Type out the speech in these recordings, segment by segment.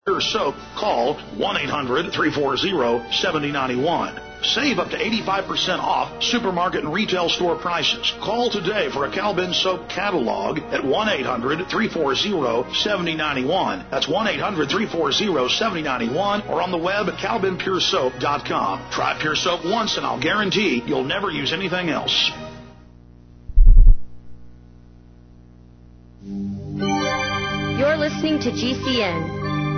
Soap, call 1-800-340-7091. Save up to 85% off supermarket and retail store prices. Call today for a Cal-Ben Soap catalog at 1-800-340-7091. That's 1-800-340-7091 or on the web at calbenpuresoap.com. Try Pure Soap once and I'll guarantee you'll never use anything else. You're listening to GCN.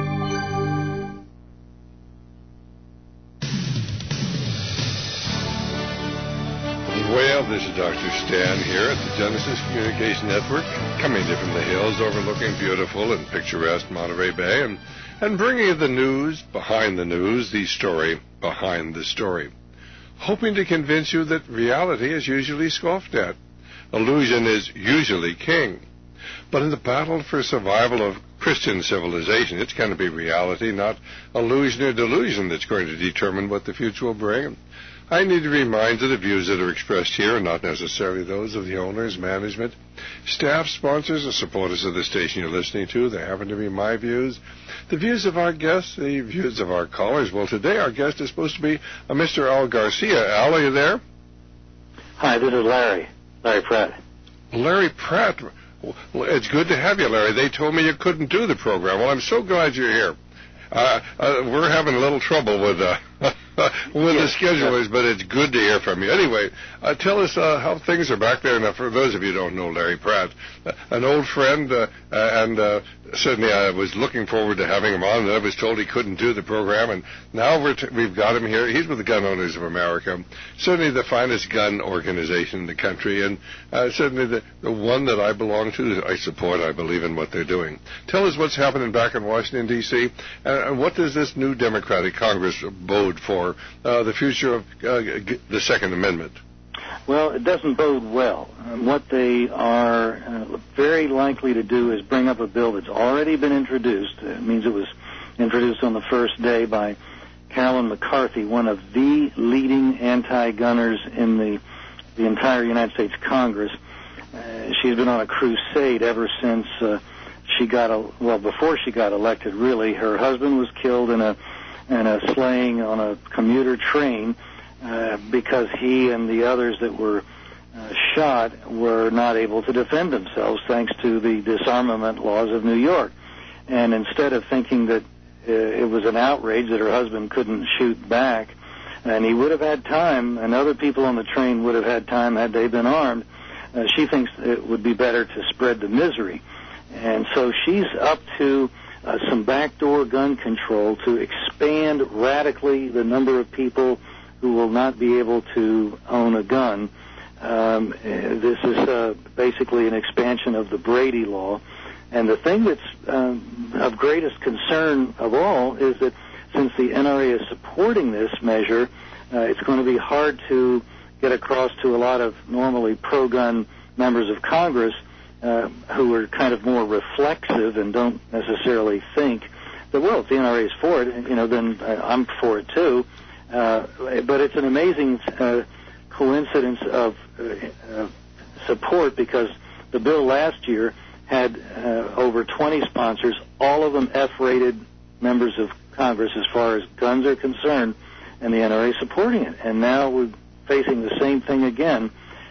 Well, this is Dr. Stan here at the Genesis Communication Network, coming to you from the hills overlooking beautiful and picturesque Monterey Bay, and bringing you the news behind the news, the story behind the story, hoping to convince you that reality is usually scoffed at. Illusion is usually king. But in the battle for survival of Christian civilization, it's going to be reality, not illusion or delusion, that's going to determine what the future will bring. I need to remind you the views that are expressed here are not necessarily those of the owners, management, staff, sponsors, or supporters of the station you're listening to. They happen to be my views, the views of our guests, the views of our callers. Well, today our guest is supposed to be Mr. Al Garcia. Al, are you there? Hi, this is Larry Pratt. Larry Pratt. Well, it's good to have you, Larry. They told me you couldn't do the program. Well, I'm so glad you're here. We're having a little trouble with the schedulers, but it's good to hear from you. Anyway, tell us how things are back there. Now, for those of you who don't know Larry Pratt, an old friend, and certainly I was looking forward to having him on, and I was told he couldn't do the program, and now we've got him here. He's with the Gun Owners of America, certainly the finest gun organization in the country, and certainly the one that I belong to, I support. I believe in what they're doing. Tell us what's happening back in Washington, D.C., and what does this new Democratic Congress bode for the future of the Second Amendment? Well, it doesn't bode well. What they are very likely to do is bring up a bill that's already been introduced. It means it was introduced on the first day by Carolyn McCarthy, one of the leading anti-gunners in the entire United States Congress. She's been on a crusade ever since before she got elected, really. Her husband was killed in a slaying on a commuter train because he and the others that were shot were not able to defend themselves thanks to the disarmament laws of New York. And instead of thinking that it was an outrage that her husband couldn't shoot back, and he would have had time, and other people on the train would have had time had they been armed, she thinks it would be better to spread the misery. And so she's up to some backdoor gun control to expand radically the number of people who will not be able to own a gun. This is basically an expansion of the Brady Law. And the thing that's of greatest concern of all is that since the NRA is supporting this measure, it's going to be hard to get across to a lot of normally pro-gun members of Congress who are kind of more reflexive and don't necessarily think that, well, if the NRA is for it, then I'm for it too. But it's an amazing coincidence of support, because the bill last year had over 20 sponsors, all of them F-rated members of Congress as far as guns are concerned, and the NRA supporting it. And now we're facing the same thing again.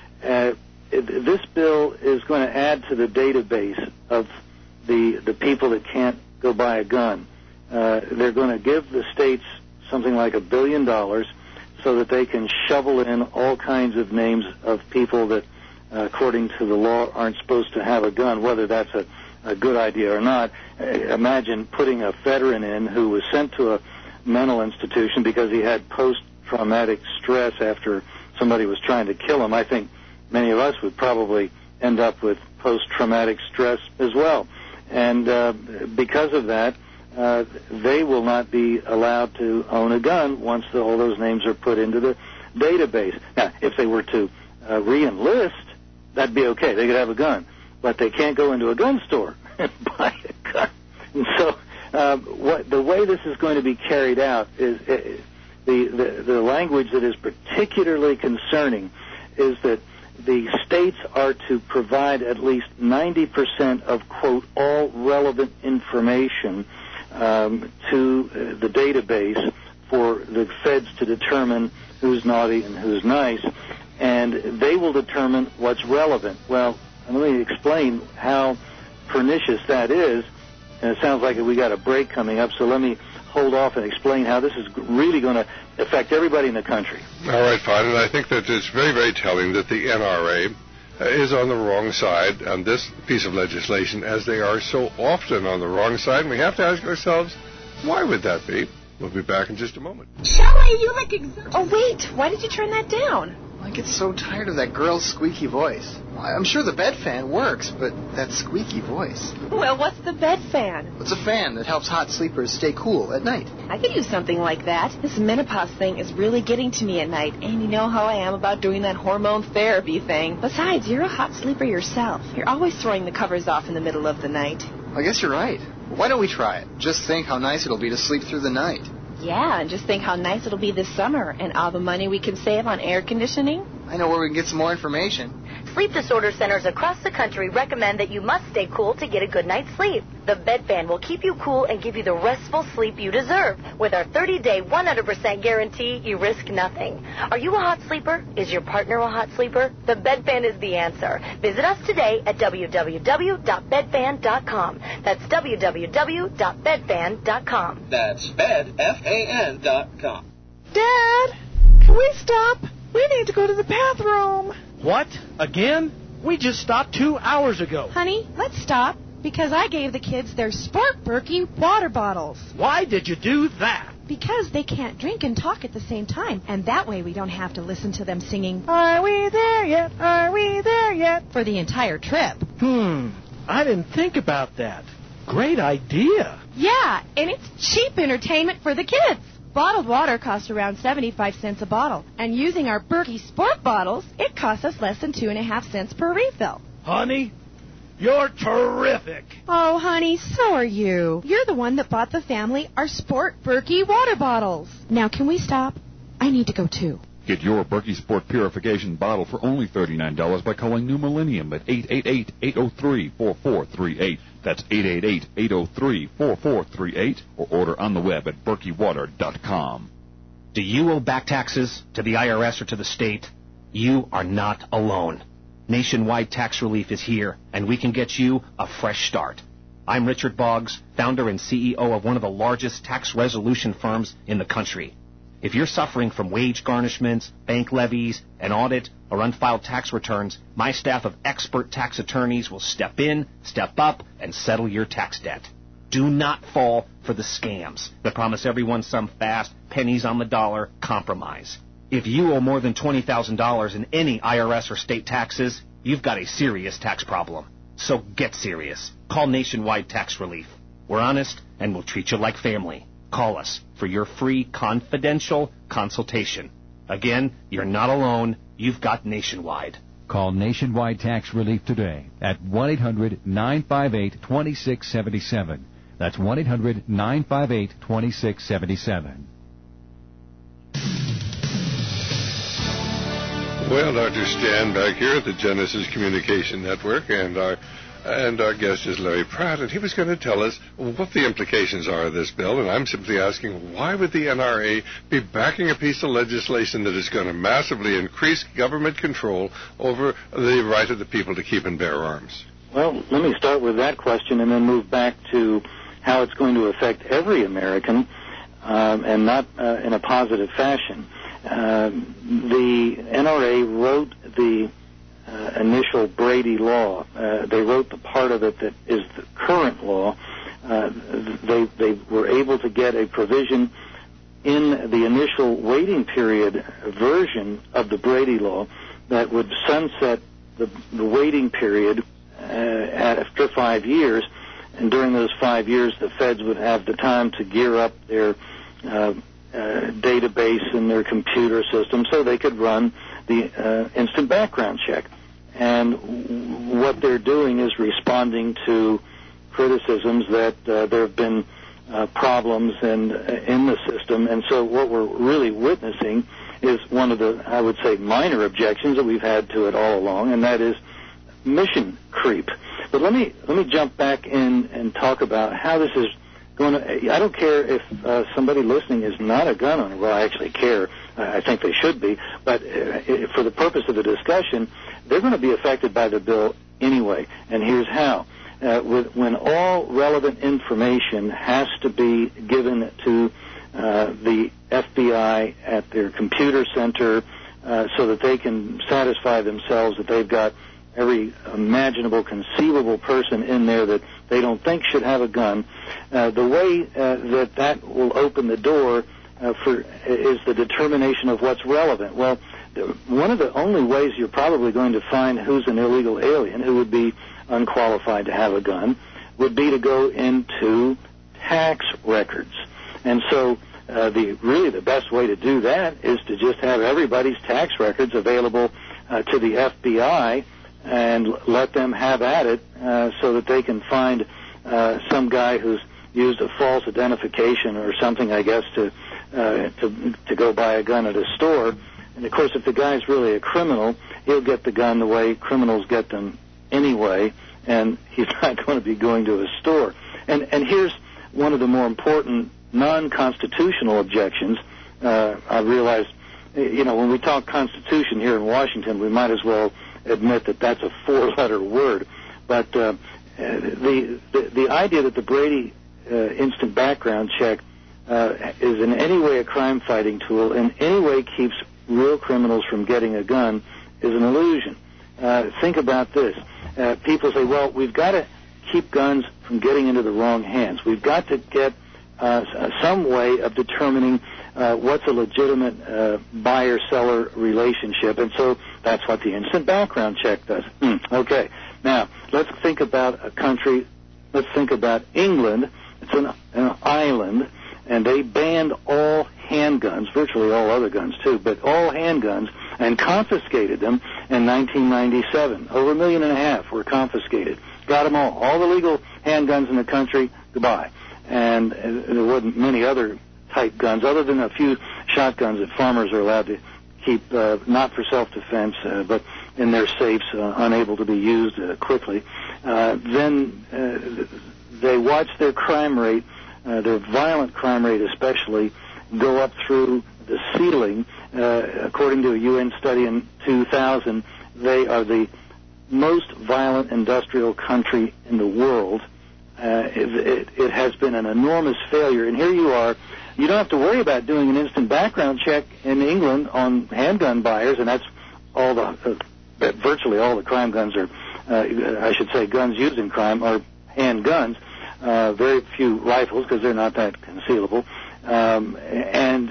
This bill is going to add to the database of the people that can't go buy a gun. They're going to give the states something like $1 billion so that they can shovel in all kinds of names of people that, according to the law, aren't supposed to have a gun, whether that's a good idea or not. Imagine putting a veteran in who was sent to a mental institution because he had post-traumatic stress after somebody was trying to kill him. I think many of us would probably end up with post-traumatic stress as well. And because of that, they will not be allowed to own a gun once all those names are put into the database. Now, if they were to re-enlist, that'd be okay. They could have a gun. But they can't go into a gun store and buy a gun. And so the way this is going to be carried out is the language that is particularly concerning is that the states are to provide at least 90% of, quote, all relevant information to the database for the feds to determine who's naughty and who's nice, and they will determine what's relevant. Well, let me explain how pernicious that is, and it sounds like we got a break coming up, so let me hold off and explain how this is really going to affect everybody in the country. All right, fine, and I think that it's very, very telling that the NRA is on the wrong side on this piece of legislation, as they are so often on the wrong side, and we have to ask ourselves, why would that be? We'll be back in just a moment. Shelley, you look Oh, wait. Why did you turn that down? I get so tired of that girl's squeaky voice. I'm sure the bed fan works, but that squeaky voice. Well, what's the bed fan? It's a fan that helps hot sleepers stay cool at night. I could use something like that. This menopause thing is really getting to me at night, and you know how I am about doing that hormone therapy thing. Besides, you're a hot sleeper yourself. You're always throwing the covers off in the middle of the night. I guess you're right. Why don't we try it? Just think how nice it'll be to sleep through the night. Yeah, and just think how nice it'll be this summer and all the money we can save on air conditioning. I know where we can get some more information. Sleep disorder centers across the country recommend that you must stay cool to get a good night's sleep. The bed fan will keep you cool and give you the restful sleep you deserve. With our 30-day, 100% guarantee, you risk nothing. Are you a hot sleeper? Is your partner a hot sleeper? The bed fan is the answer. Visit us today at www.bedfan.com. That's www.bedfan.com. That's bedfan.com. Dad, can we stop? We need to go to the bathroom. What? Again? We just stopped 2 hours ago. Honey, let's stop, because I gave the kids their Sport Berkey water bottles. Why did you do that? Because they can't drink and talk at the same time, and that way we don't have to listen to them singing, "Are we there yet? Are we there yet?" for the entire trip. I didn't think about that. Great idea. Yeah, and it's cheap entertainment for the kids. Bottled water costs around 75 cents a bottle, and using our Berkey Sport bottles, it costs us less than 2.5 cents per refill. Honey, you're terrific. Oh, honey, so are you. You're the one that bought the family our Sport Berkey water bottles. Now, can we stop? I need to go, too. Get your Berkey Sport Purification bottle for only $39 by calling New Millennium at 888-803-4438. That's 888-803-4438, or order on the web at berkeywater.com. Do you owe back taxes to the IRS or to the state? You are not alone. Nationwide Tax Relief is here, and we can get you a fresh start. I'm Richard Boggs, founder and CEO of one of the largest tax resolution firms in the country. If you're suffering from wage garnishments, bank levies, an audit, or unfiled tax returns, my staff of expert tax attorneys will step in, step up, and settle your tax debt. Do not fall for the scams that promise everyone some fast, pennies on the dollar compromise. If you owe more than $20,000 in any IRS or state taxes, you've got a serious tax problem. So get serious. Call Nationwide Tax Relief. We're honest, and we'll treat you like family. Call us for your free confidential consultation. Again, you're not alone. You've got Nationwide. Call Nationwide Tax Relief today at 1-800-958-2677. That's 1-800-958-2677. Well, Dr. Stan back here at the Genesis Communication Network, and our guest is Larry Pratt, and he was going to tell us what the implications are of this bill, and I'm simply asking, why would the NRA be backing a piece of legislation that is going to massively increase government control over the right of the people to keep and bear arms? Well, let me start with that question and then move back to how it's going to affect every American, and not in a positive fashion. The NRA wrote the initial Brady law. They wrote the part of it that is the current law. They were able to get a provision in the initial waiting period version of the Brady law that would sunset the waiting period after 5 years, and during those 5 years the feds would have the time to gear up their database and their computer system so they could run the instant background check. And what they're doing is responding to criticisms that there have been problems in the system. And so what we're really witnessing is one of the, I would say, minor objections that we've had to it all along, and that is mission creep. But let me jump back in and talk about how this is I don't care if somebody listening is not a gun owner. Well, I actually care. I think they should be. But for the purpose of the discussion, they're going to be affected by the bill anyway. And here's how. When all relevant information has to be given to the FBI at their computer center so that they can satisfy themselves that they've got every imaginable, conceivable person in there that they don't think should have a gun, the way that will open the door is the determination of what's relevant. Well, one of the only ways you're probably going to find who's an illegal alien who would be unqualified to have a gun would be to go into tax records. And so the best way to do that is to just have everybody's tax records available to the FBI and let them have at it so that they can find some guy who's used a false identification or something, I guess, to go buy a gun at a store. And, of course, if the guy's really a criminal, he'll get the gun the way criminals get them anyway, and he's not going to be going to a store. And here's one of the more important non-constitutional objections. I realize, when we talk Constitution here in Washington, we might as well admit that that's a four-letter word. But the idea that the Brady instant background check is in any way a crime-fighting tool, in any way keeps real criminals from getting a gun, is an illusion. Think about this. People say, well, we've got to keep guns from getting into the wrong hands. We've got to get some way of determining what's a legitimate buyer-seller relationship, and so that's what the instant background check does. Okay. Now, let's think about a country. Let's think about England. It's an island, and they banned all handguns, virtually all other guns too, but all handguns, and confiscated them in 1997. Over 1.5 million were confiscated. Got them all. All the legal handguns in the country, goodbye. And there wasn't many other type guns, other than a few shotguns that farmers are allowed to keep, not for self-defense, but in their safes, unable to be used quickly. Then they watched their crime rate, their violent crime rate especially, go up through the ceiling. According to a UN study in 2000, they are the most violent industrial country in the world. It has been an enormous failure. And here you are. You don't have to worry about doing an instant background check in England on handgun buyers, and that's all virtually all the crime guns are, I should say guns used in crime are handguns. Very few rifles because they're not that concealable. And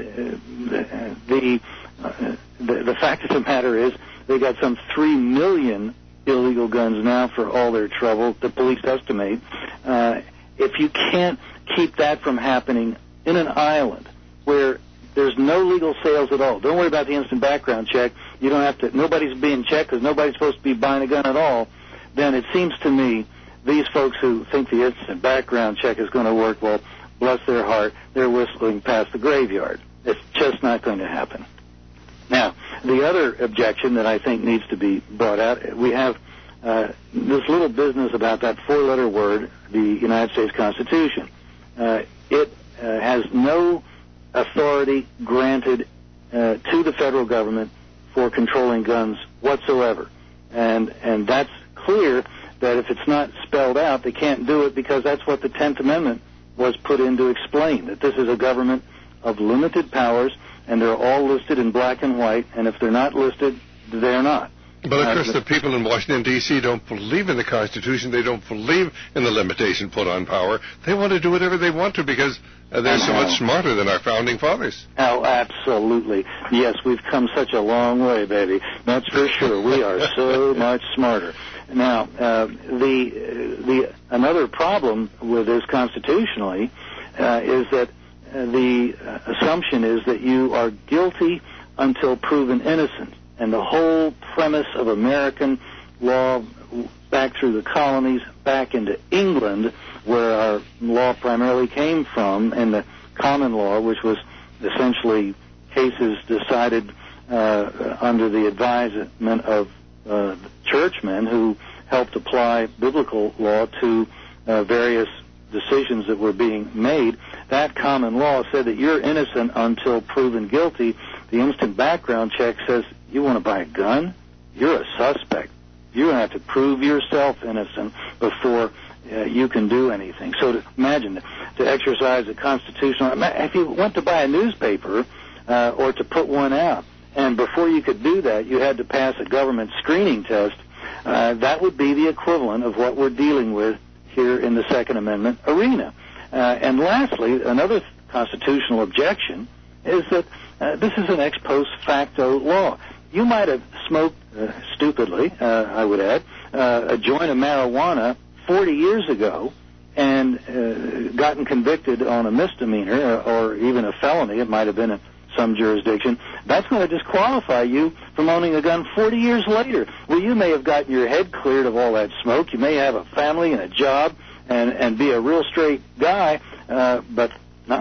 the fact of the matter is they got some 3 million illegal guns now for all their trouble, the police estimate. If you can't keep that from happening in an island where there's no legal sales at all, don't worry about the instant background check. You don't have to. Nobody's being checked because nobody's supposed to be buying a gun at all. Then it seems to me these folks who think the instant background check is going to work, well, bless their heart, they're whistling past the graveyard. It's just not going to happen. Now, the other objection that I think needs to be brought out, we have this little business about that four-letter word, the United States Constitution. It has no authority granted to the federal government for controlling guns whatsoever. And that's clear that if it's not spelled out, they can't do it because that's what the 10th Amendment was put in to explain, that this is a government of limited powers, and they're all listed in black and white, and if they're not listed, they're not. But, of course, the people in Washington, D.C. don't believe in the Constitution. They don't believe in the limitation put on power. They want to do whatever they want to because they're so much smarter than our founding fathers. Oh, absolutely. Yes, we've come such a long way, baby. That's for sure. We are so much smarter. Now, another problem with this constitutionally is that the assumption is that you are guilty until proven innocent. And the whole premise of American law back through the colonies, back into England, where our law primarily came from, and the common law, which was essentially cases decided under the advisement of churchmen who helped apply biblical law to various decisions that were being made, that common law said that you're innocent until proven guilty. The instant background check says, you want to buy a gun? You're a suspect. You're going to have to prove yourself innocent before you can do anything. So imagine, to exercise a constitutional... If you went to buy a newspaper or to put one out, and before you could do that, you had to pass a government screening test, that would be the equivalent of what we're dealing with here in the Second Amendment arena. And lastly, another constitutional objection is that this is an ex post facto law. You might have smoked, stupidly, I would add, a joint of marijuana 40 years ago and gotten convicted on a misdemeanor or even a felony. It might have been in some jurisdiction. That's going to disqualify you from owning a gun 40 years later. Well, you may have gotten your head cleared of all that smoke. You may have a family and a job and be a real straight guy, but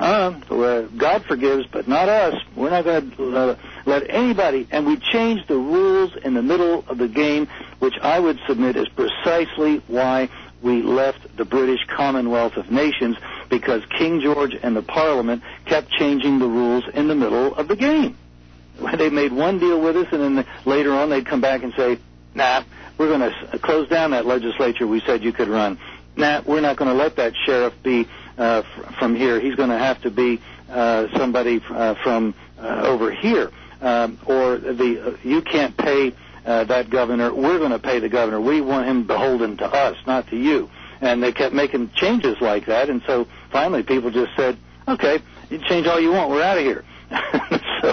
God forgives, but not us. We're not going to let anybody, and we changed the rules in the middle of the game, which I would submit is precisely why we left the British Commonwealth of Nations, because King George and the Parliament kept changing the rules in the middle of the game. They made one deal with us, and then later on they'd come back and say, nah, we're going to close down that legislature we said you could run. Nah, we're not going to let that sheriff be from here. He's going to have to be somebody from over here. Or you can't pay that governor. We're going to pay the governor. We want him beholden to us, not to you. And they kept making changes like that, and so finally people just said, okay, you change all you want, we're out of here. So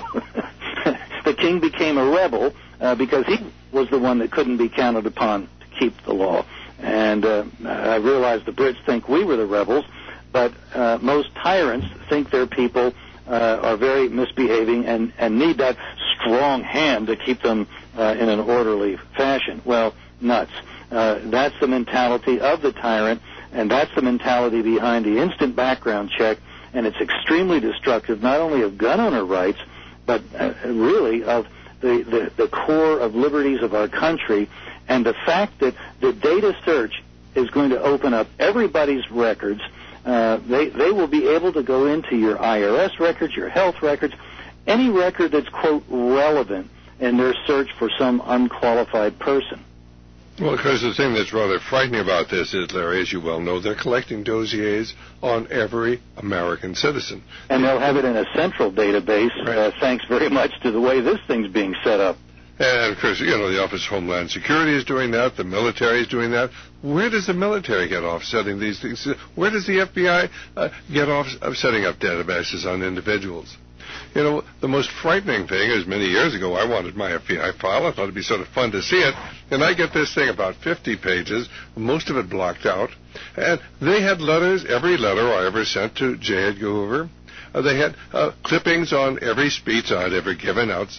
the king became a rebel because he was the one that couldn't be counted upon to keep the law. And I realize the Brits think we were the rebels, but most tyrants think their people are very misbehaving and need that strong hand to keep them in an orderly fashion. Well, nuts. That's the mentality of the tyrant, and that's the mentality behind the instant background check, and it's extremely destructive not only of gun owner rights, but really of the core of liberties of our country, and the fact that the data search is going to open up everybody's records. They will be able to go into your IRS records, your health records, any record that's, quote, relevant in their search for some unqualified person. Well, because the thing that's rather frightening about this is, Larry, as you well know, they're collecting dossiers on every American citizen. And they'll have it in a central database, right. Thanks very much to the way this thing's being set up. And, of course, the Office of Homeland Security is doing that. The military is doing that. Where does the military get off setting these things? Where does the FBI get off of setting up databases on individuals? The most frightening thing is many years ago I wanted my FBI file. I thought it'd be sort of fun to see it. And I get this thing about 50 pages, most of it blocked out. And they had letters, every letter I ever sent to J. Edgar Hoover. They had clippings on every speech I'd ever given out,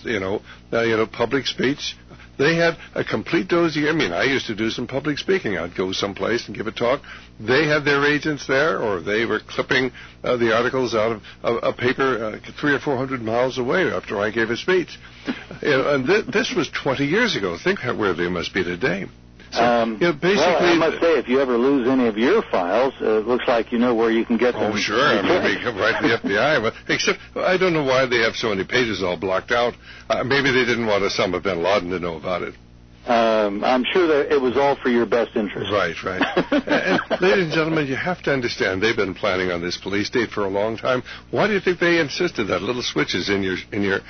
public speech. They had a complete dossier. I mean, I used to do some public speaking. I'd go someplace and give a talk. They had their agents there, or they were clipping the articles out of a paper 300 or 400 miles away after I gave a speech. And this was 20 years ago. Think where they must be today. So, basically, well, I must say, if you ever lose any of your files, it looks like you know where you can get them. Oh, sure. I mean, we come right to the FBI. But except, I don't know why they have so many pages all blocked out. Maybe they didn't want Osama bin Laden to know about it. I'm sure that it was all for your best interest. Right. And, ladies and gentlemen, you have to understand they've been planning on this police state for a long time. Why do you think they insisted that little switches in your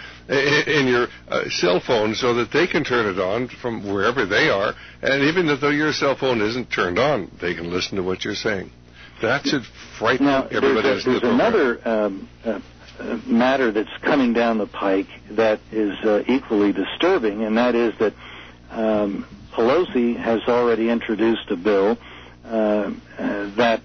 cell phone so that they can turn it on from wherever they are, and even though your cell phone isn't turned on, they can listen to what you're saying. That should frighten everybody. There's another matter that's coming down the pike that is equally disturbing, and that is that Pelosi has already introduced a bill that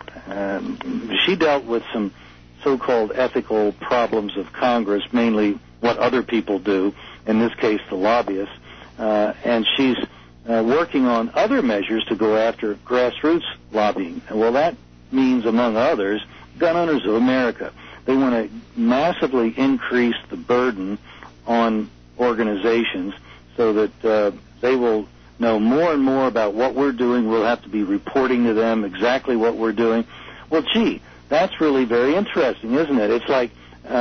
she dealt with some so-called ethical problems of Congress, mainly what other people do, in this case the lobbyists, and she's working on other measures to go after grassroots lobbying. Well, that means, among others, Gun Owners of America. They want to massively increase the burden on organizations so that they will know more and more about what we're doing. We'll have to be reporting to them exactly what we're doing. Well, gee, that's really very interesting, isn't it? It's like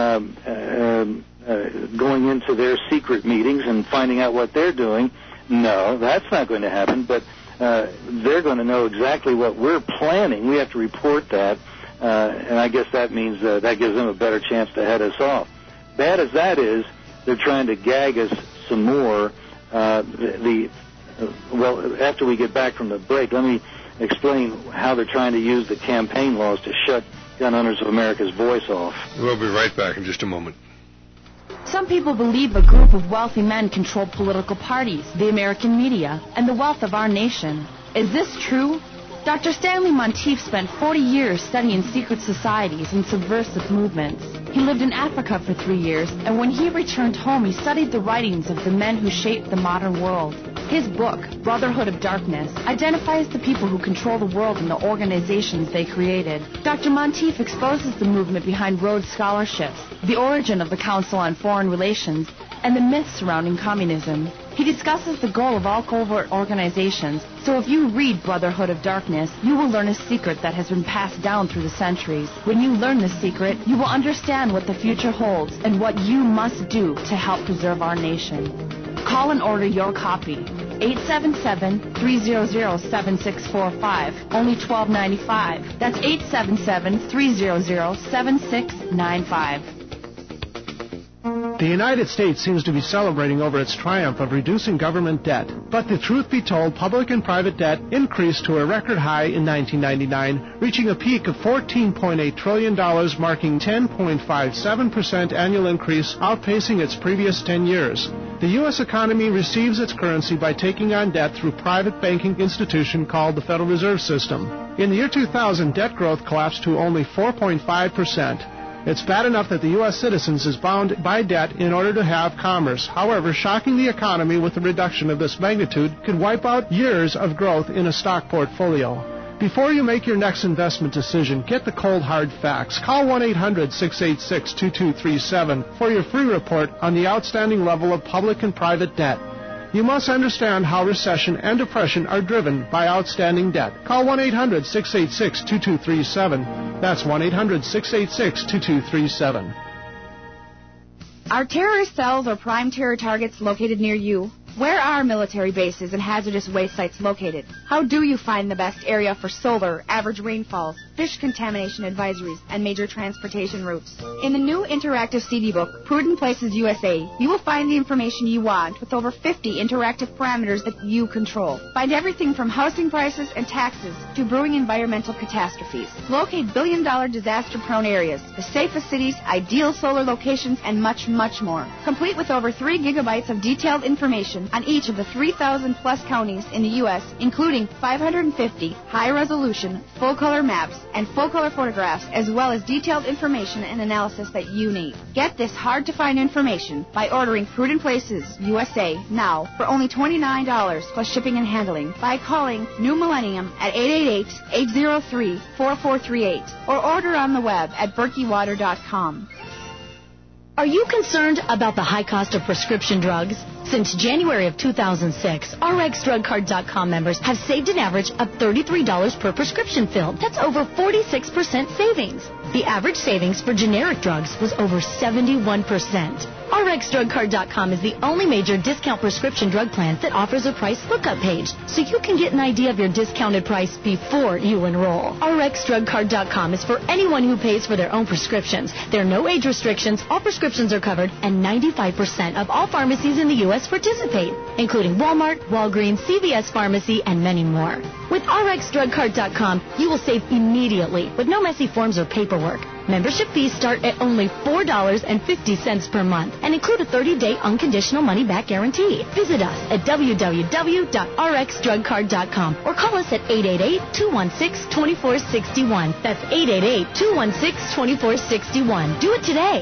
going into their secret meetings and finding out what they're doing. No, that's not going to happen, but they're going to know exactly what we're planning. We have to report that, and I guess that means that gives them a better chance to head us off. Bad as that is, they're trying to gag us some more. Well, after we get back from the break, let me explain how they're trying to use the campaign laws to shut Gun Owners of America's voice off. We'll be right back in just a moment. Some people believe a group of wealthy men control political parties, the American media, and the wealth of our nation. Is this true? Dr. Stanley Monteith spent 40 years studying secret societies and subversive movements. He lived in Africa for 3 years, and when he returned home, he studied the writings of the men who shaped the modern world. His book, Brotherhood of Darkness, identifies the people who control the world and the organizations they created. Dr. Monteith exposes the movement behind Rhodes Scholarships, the origin of the Council on Foreign Relations, and the myths surrounding communism. He discusses the goal of all covert organizations, so if you read Brotherhood of Darkness, you will learn a secret that has been passed down through the centuries. When you learn this secret, you will understand what the future holds and what you must do to help preserve our nation. Call and order your copy. 877-300-7645. Only $12.95. That's 877-300-7695. The United States seems to be celebrating over its triumph of reducing government debt. But the truth be told, public and private debt increased to a record high in 1999, reaching a peak of $14.8 trillion, marking 10.57% annual increase, outpacing its previous 10 years. The U.S. economy receives its currency by taking on debt through a private banking institution called the Federal Reserve System. In the year 2000, debt growth collapsed to only 4.5%. It's bad enough that the U.S. citizens is bound by debt in order to have commerce. However, shocking the economy with a reduction of this magnitude could wipe out years of growth in a stock portfolio. Before you make your next investment decision, get the cold hard facts. Call 1-800-686-2237 for your free report on the outstanding level of public and private debt. You must understand how recession and depression are driven by outstanding debt. Call 1-800-686-2237. That's 1-800-686-2237. Are terrorist cells or prime terror targets located near you? Where are military bases and hazardous waste sites located? How do you find the best area for solar, average rainfalls, fish contamination advisories, and major transportation routes? In the new interactive CD book, Prudent Places USA, you will find the information you want with over 50 interactive parameters that you control. Find everything from housing prices and taxes to brewing environmental catastrophes. Locate billion-dollar disaster-prone areas, the safest cities, ideal solar locations, and much, much more. Complete with over 3 gigabytes of detailed information on each of the 3,000-plus counties in the U.S., including 550 high-resolution, full-color maps and full-color photographs, as well as detailed information and analysis that you need. Get this hard-to-find information by ordering Prudent Places USA now for only $29 plus shipping and handling by calling New Millennium at 888-803-4438 or order on the web at berkeywater.com. Are you concerned about the high cost of prescription drugs? Since January of 2006, RxDrugCard.com members have saved an average of $33 per prescription filled. That's over 46% savings. The average savings for generic drugs was over 71%. RxDrugCard.com is the only major discount prescription drug plan that offers a price lookup page, so you can get an idea of your discounted price before you enroll. RxDrugCard.com is for anyone who pays for their own prescriptions. There are no age restrictions, all prescriptions are covered, and 95% of all pharmacies in the U.S. participate, including Walmart, Walgreens, CVS Pharmacy, and many more. With RxDrugCard.com, you will save immediately with no messy forms or paperwork. Membership fees start at only $4.50 per month and include a 30-day unconditional money-back guarantee. Visit us at www.rxdrugcard.com or call us at 888-216-2461. That's 888-216-2461. Do it today.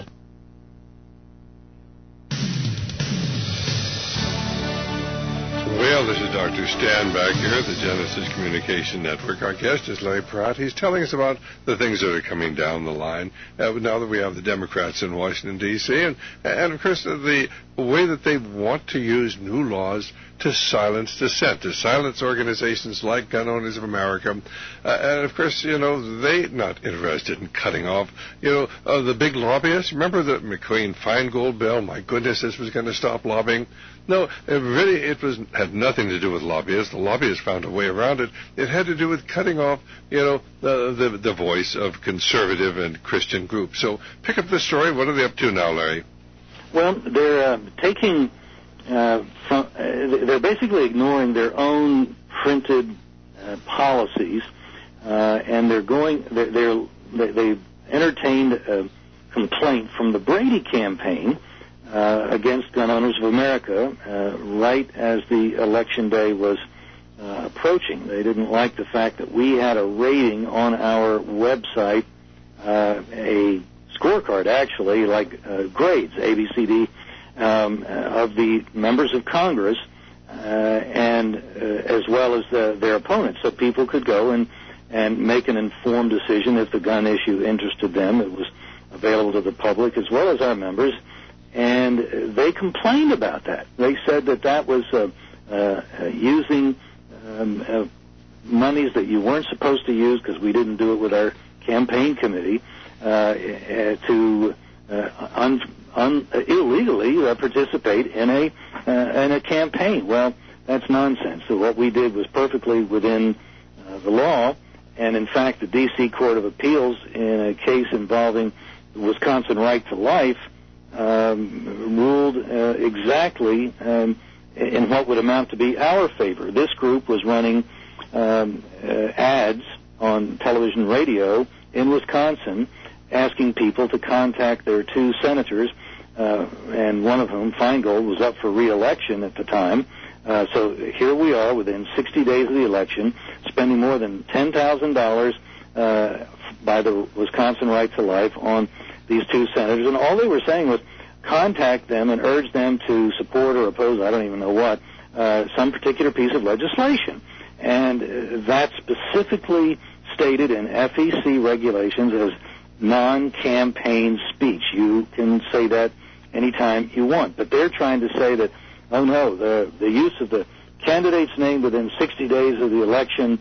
Well, this is Dr. Stan back here at the Genesis Communication Network. Our guest is Larry Pratt. He's telling us about the things that are coming down the line now that we have the Democrats in Washington, D.C. And of course, the way that they want to use new laws to silence dissent, to silence organizations like Gun Owners of America. And, of course, they're not interested in cutting off, the big lobbyists. Remember the McCain-Feingold bill? My goodness, this was going to stop lobbying. No, it had nothing to do with lobbyists. The lobbyists found a way around it. It had to do with cutting off, the voice of conservative and Christian groups. So pick up the story. What are they up to now, Larry? Well, they're they're basically ignoring their own printed policies, and they entertained a complaint from the Brady campaign against Gun Owners of America right as the election day was approaching. They didn't like the fact that we had a rating on our website, a scorecard actually, like grades, A, B, C, D, of the members of Congress, and as well as their opponents, so people could go and make an informed decision if the gun issue interested them. It was available to the public as well as our members, and they complained about that. They said that was using monies that you weren't supposed to use, because we didn't do it with our campaign committee, to illegally participate in a campaign. Well, that's nonsense. So what we did was perfectly within the law, and in fact, the D.C. Court of Appeals, in a case involving the Wisconsin right to life, ruled exactly in what would amount to be our favor. This group was running ads on television and radio in Wisconsin, asking people to contact their two senators, and one of whom, Feingold, was up for re-election at the time. So here we are within 60 days of the election, spending more than $10,000 by the Wisconsin Right to Life on these two senators. And all they were saying was contact them and urge them to support or oppose, I don't even know what, some particular piece of legislation. And that's specifically stated in FEC regulations as non-campaign speech. You can say that anytime you want. But they're trying to say that, oh no, the use of the candidate's name within 60 days of the election,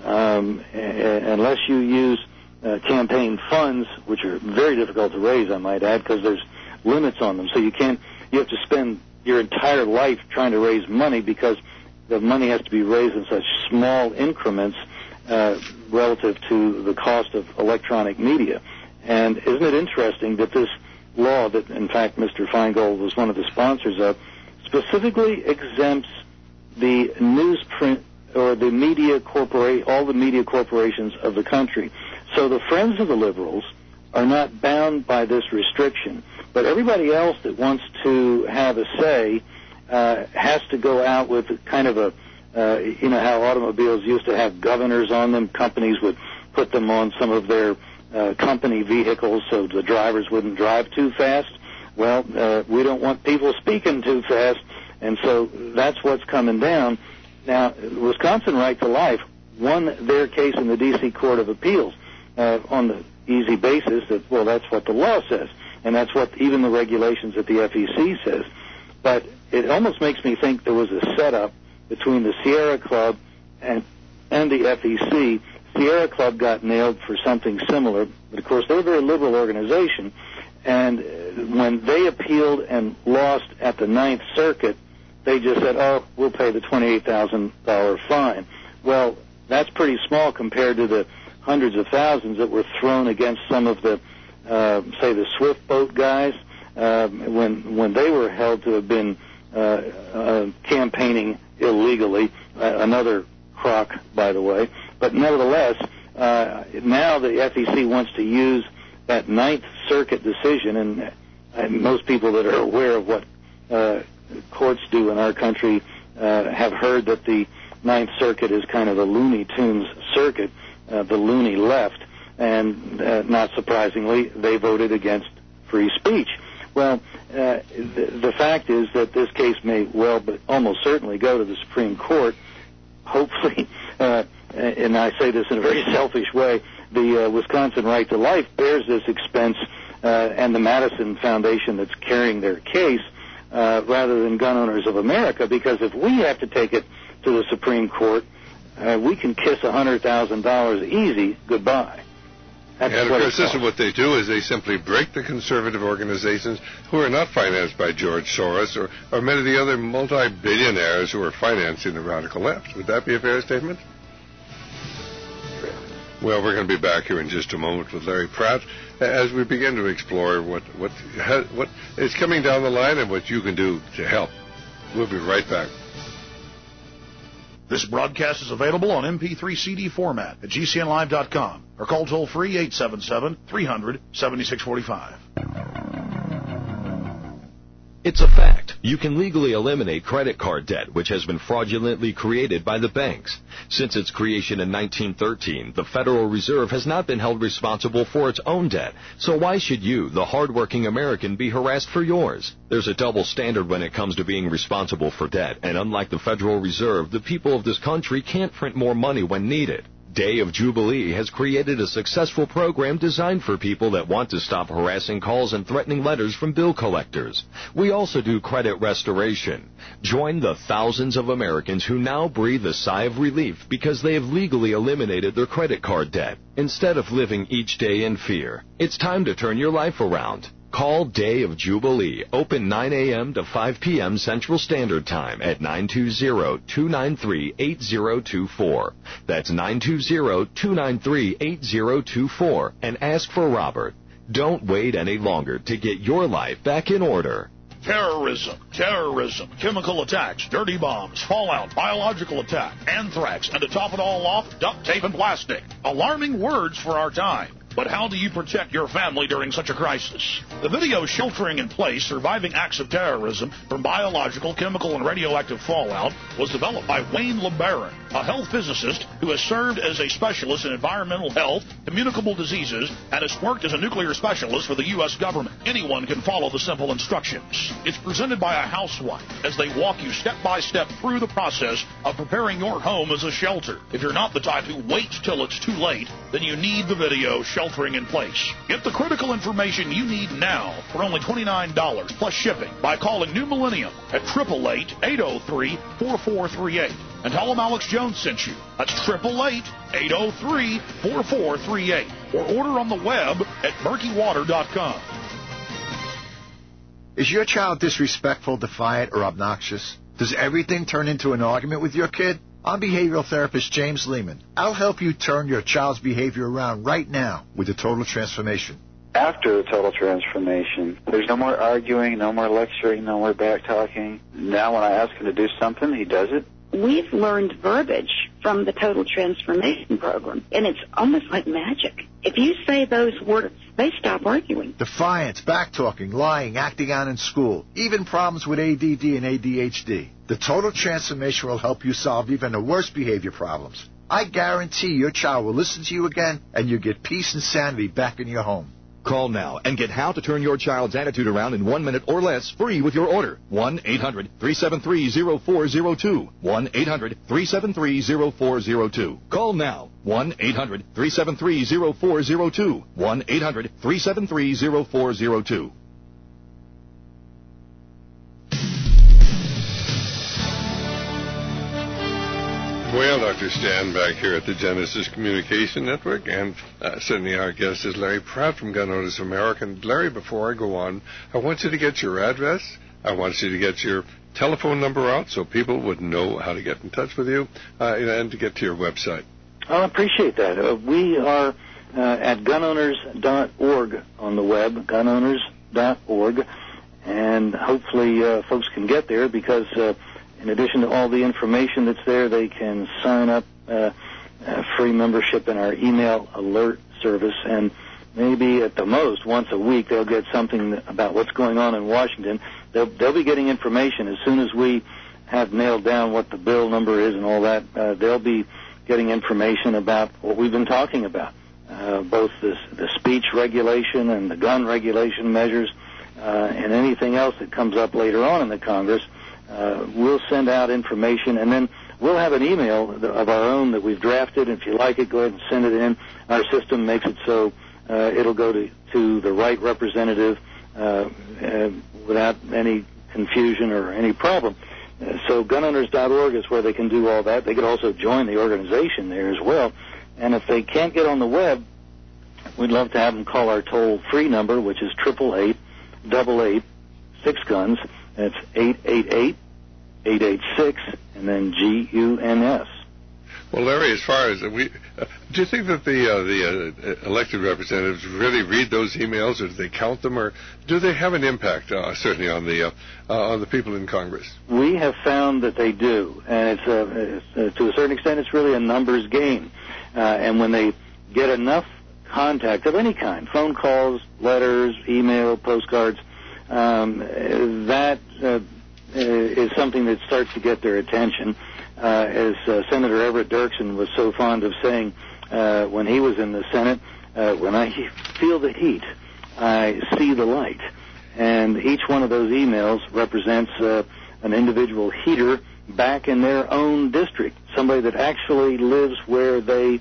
unless you use campaign funds, which are very difficult to raise, I might add, because there's limits on them. So you have to spend your entire life trying to raise money, because the money has to be raised in such small increments relative to the cost of electronic media. And isn't it interesting that this law that, in fact, Mr. Feingold was one of the sponsors of, specifically exempts the newsprint or the media all the media corporations of the country. So the Friends of the Liberals are not bound by this restriction, but everybody else that wants to have a say has to go out with kind of a, how automobiles used to have governors on them. Companies would put them on some of their company vehicles so the drivers wouldn't drive too fast. Well, we don't want people speaking too fast, and so that's what's coming down. Now, Wisconsin Right to Life won their case in the D.C. Court of Appeals on the easy basis that, well, that's what the law says, and that's what even the regulations at the FEC says. But it almost makes me think there was a setup between the Sierra Club and the FEC. Sierra Club got nailed for something similar, but of course they're a very liberal organization, and when they appealed and lost at the Ninth Circuit, they just said, oh, we'll pay the $28,000 fine. Well, that's pretty small compared to the hundreds of thousands that were thrown against some of the, say, the Swift boat guys, when they were held to have been campaigning illegally. Another crock, by the way. But nevertheless, now the FEC wants to use that Ninth Circuit decision, and most people that are aware of what courts do in our country have heard that the Ninth Circuit is kind of a Looney Tunes circuit, the loony left, and not surprisingly, they voted against free speech. Well, the fact is that this case may well, but almost certainly, go to the Supreme Court. Hopefully, and I say this in a very selfish way, the Wisconsin Right to Life bears this expense, and the Madison Foundation that's carrying their case, rather than Gun Owners of America, because if we have to take it to the Supreme Court, we can kiss $100,000 easy goodbye. And of course, this is what they do, is they simply break the conservative organizations who are not financed by George Soros or many of the other multi-billionaires who are financing the radical left. Would that be a fair statement? Well, we're going to be back here in just a moment with Larry Pratt as we begin to explore what is coming down the line and what you can do to help. We'll be right back. This broadcast is available on MP3 CD format at GCNlive.com or call toll-free 877-300-7645. It's a fact. You can legally eliminate credit card debt, which has been fraudulently created by the banks. Since its creation in 1913, the Federal Reserve has not been held responsible for its own debt. So why should you, the hardworking American, be harassed for yours? There's a double standard when it comes to being responsible for debt, and unlike the Federal Reserve, the people of this country can't print more money when needed. Day of Jubilee has created a successful program designed for people that want to stop harassing calls and threatening letters from bill collectors. We also do credit restoration. Join the thousands of Americans who now breathe a sigh of relief because they have legally eliminated their credit card debt. Instead of living each day in fear, it's time to turn your life around. Call Day of Jubilee, open 9 a.m. to 5 p.m. Central Standard Time at 920-293-8024. That's 920-293-8024, and ask for Robert. Don't wait any longer to get your life back in order. Terrorism, chemical attacks, dirty bombs, fallout, biological attack, anthrax, and to top it all off, duct tape and plastic. Alarming words for our time. But how do you protect your family during such a crisis? The video Sheltering in Place, Surviving Acts of Terrorism from Biological, Chemical, and Radioactive Fallout was developed by Wayne LeBaron, a health physicist who has served as a specialist in environmental health, communicable diseases, and has worked as a nuclear specialist for the U.S. government. Anyone can follow the simple instructions. It's presented by a housewife as they walk you step by step through the process of preparing your home as a shelter. If you're not the type who waits till it's too late, then you need the video Sheltering in Place. Get the critical information you need now for only $29 plus shipping by calling New Millennium at 888-803-4438 and tell them Alex Jones sent you. That's 888-803-4438 or order on the web at murkywater.com. Is your child disrespectful, defiant, or obnoxious? Does everything turn into an argument with your kid? I'm behavioral therapist James Lehman. I'll help you turn your child's behavior around right now with the Total Transformation. After the Total Transformation, there's no more arguing, no more lecturing, no more back-talking. Now when I ask him to do something, he does it. We've learned verbiage from the Total Transformation program, and it's almost like magic. If you say those words, they stop arguing. Defiance, back-talking, lying, acting out in school, even problems with ADD and ADHD. The Total Transformation will help you solve even the worst behavior problems. I guarantee your child will listen to you again, and you get peace and sanity back in your home. Call now and get how to turn your child's attitude around in 1 minute or less free with your order. 1-800-373-0402. 1-800-373-0402. Call now. 1-800-373-0402. 1-800-373-0402. Well, Dr. Stan back here at the Genesis Communication Network, and certainly our guest is Larry Pratt from Gun Owners of America. And Larry, before I go on, I want you to get your address. I want you to get your telephone number out so people would know how to get in touch with you and to get to your website. I appreciate that. We are at gunowners.org on the web, gunowners.org, and hopefully folks can get there because in addition to all the information that's there, they can sign up free membership in our email alert service, and maybe at the most once a week they'll get something about what's going on in Washington. They'll be getting information as soon as we have nailed down what the bill number is and all that. They'll be getting information about what we've been talking about, both the speech regulation and the gun regulation measures, and anything else that comes up later on in the Congress, we'll send out information, and then we'll have an email of our own that we've drafted. If you like it, go ahead and send it in. Our system makes it so it'll go to the right representative without any confusion or any problem. So gunowners.org is where they can do all that. They could also join the organization there as well. And if they can't get on the web, we'd love to have them call our toll-free number, which is 888-888-6-GUNS. That's 888-886, and then GUNS. Well, Larry, as far as do you think that the elected representatives really read those emails, or do they count them, or do they have an impact, certainly on the people in Congress? We have found that they do, and it's to a certain extent, it's really a numbers game. And when they get enough contact of any kind, phone calls, letters, email, postcards, that is something that starts to get their attention. As Senator Everett Dirksen was so fond of saying when he was in the Senate, when I feel the heat, I see the light. And each one of those emails represents an individual heater back in their own district, somebody that actually lives where they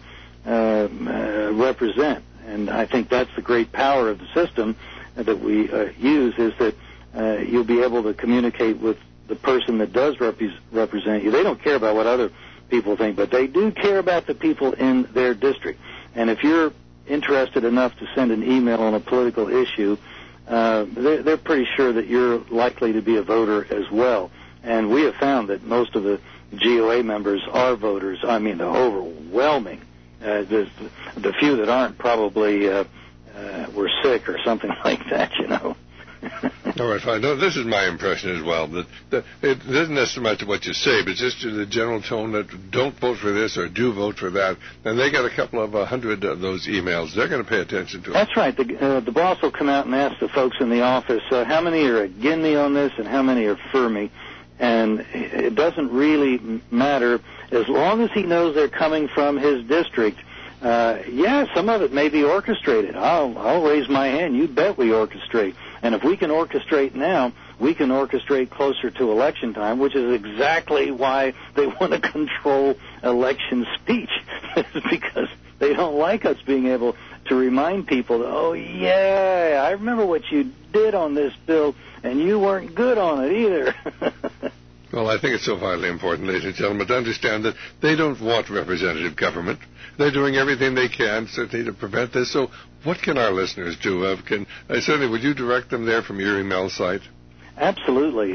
represent. And I think that's the great power of the system that we use, is that you'll be able to communicate with the person that does represent you. They don't care about what other people think, but they do care about the people in their district. And if you're interested enough to send an email on a political issue, they're pretty sure that you're likely to be a voter as well. And we have found that most of the GOA members are voters. I mean, the overwhelming. The few that aren't probably were sick or something like that, you know. All right, fine. No, this is my impression as well. That it isn't necessarily much what you say, but just the general tone that don't vote for this or do vote for that. And they got a couple of 100 of those emails. They're going to pay attention to it. That's right. The boss will come out and ask the folks in the office, how many are against me on this and how many are for me. And it doesn't really matter as long as he knows they're coming from his district. Yeah, some of it may be orchestrated. I'll raise my hand. You bet we orchestrate. And if we can orchestrate now, we can orchestrate closer to election time, which is exactly why they want to control election speech. It's because they don't like us being able to remind people, oh, yeah, I remember what you did on this bill, and you weren't good on it either. Well, I think it's so vitally important, ladies and gentlemen, to understand that they don't want representative government. They're doing everything they can, certainly, to prevent this. So what can our listeners do? Certainly, would you direct them there from your email site? Absolutely.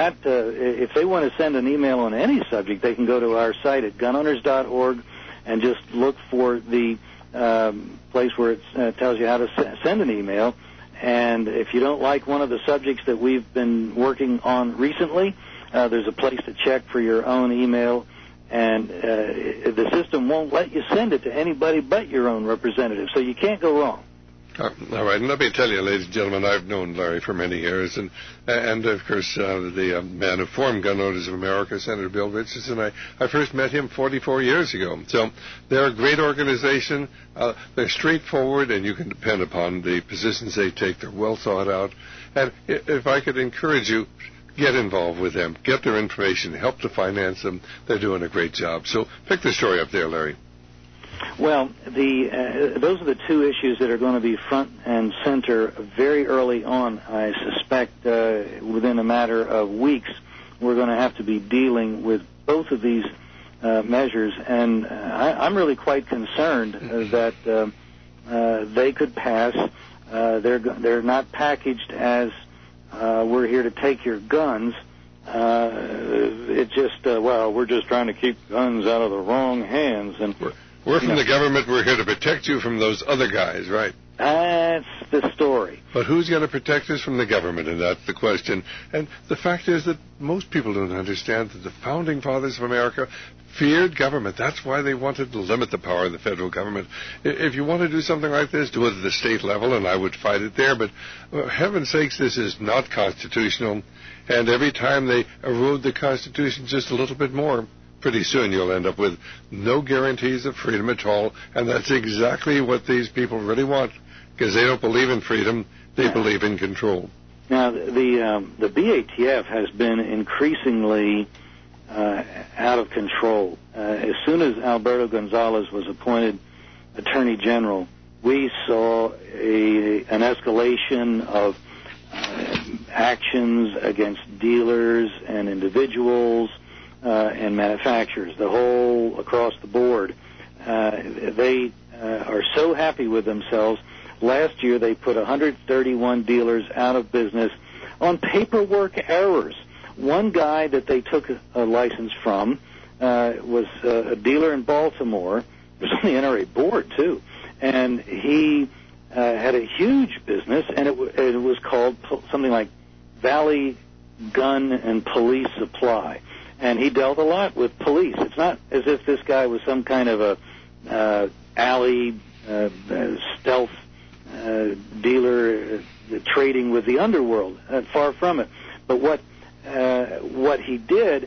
If they want to send an email on any subject, they can go to our site at gunowners.org and just look for the place where it tells you how to send an email. And if you don't like one of the subjects that we've been working on recently, there's a place to check for your own email, and the system won't let you send it to anybody but your own representative, so you can't go wrong. All right, and let me tell you, ladies and gentlemen, I've known Larry for many years, and of course, the man who formed Gun Owners of America, Senator Bill Richardson, I first met him 44 years ago. So they're a great organization. They're straightforward, and you can depend upon the positions they take. They're well thought out. And if I could encourage you, get involved with them. Get their information. Help to finance them. They're doing a great job. So pick the story up there, Larry. Well, those are the two issues that are going to be front and center very early on. I suspect within a matter of weeks, we're going to have to be dealing with both of these measures. And I'm really quite concerned that they could pass. They're not packaged as we're here to take your guns. It's just, we're just trying to keep guns out of the wrong hands. And we're from the government. We're here to protect you from those other guys, right? That's the story. But who's going to protect us from the government? And that's the question. And the fact is that most people don't understand that the founding fathers of America feared government. That's why they wanted to limit the power of the federal government. If you want to do something like this, do it at the state level, and I would fight it there. But heaven's sakes, this is not constitutional. And every time they erode the Constitution just a little bit more, pretty soon you'll end up with no guarantees of freedom at all. And that's exactly what these people really want, because they don't believe in freedom. They believe in control. Now, the BATF has been increasingly out of control. As soon as Alberto Gonzales was appointed Attorney General, we saw an escalation of actions against dealers and individuals and manufacturers, across the board. They are so happy with themselves. Last year, they put 131 dealers out of business on paperwork errors. One guy that they took a license from was a dealer in Baltimore. It was on the NRA board, too. And he had a huge business, and it was called something like Valley Gun and Police Supply. And he dealt a lot with police. It's not as if this guy was some kind of a alley stealth dealer trading with the underworld. Far from it. But what he did,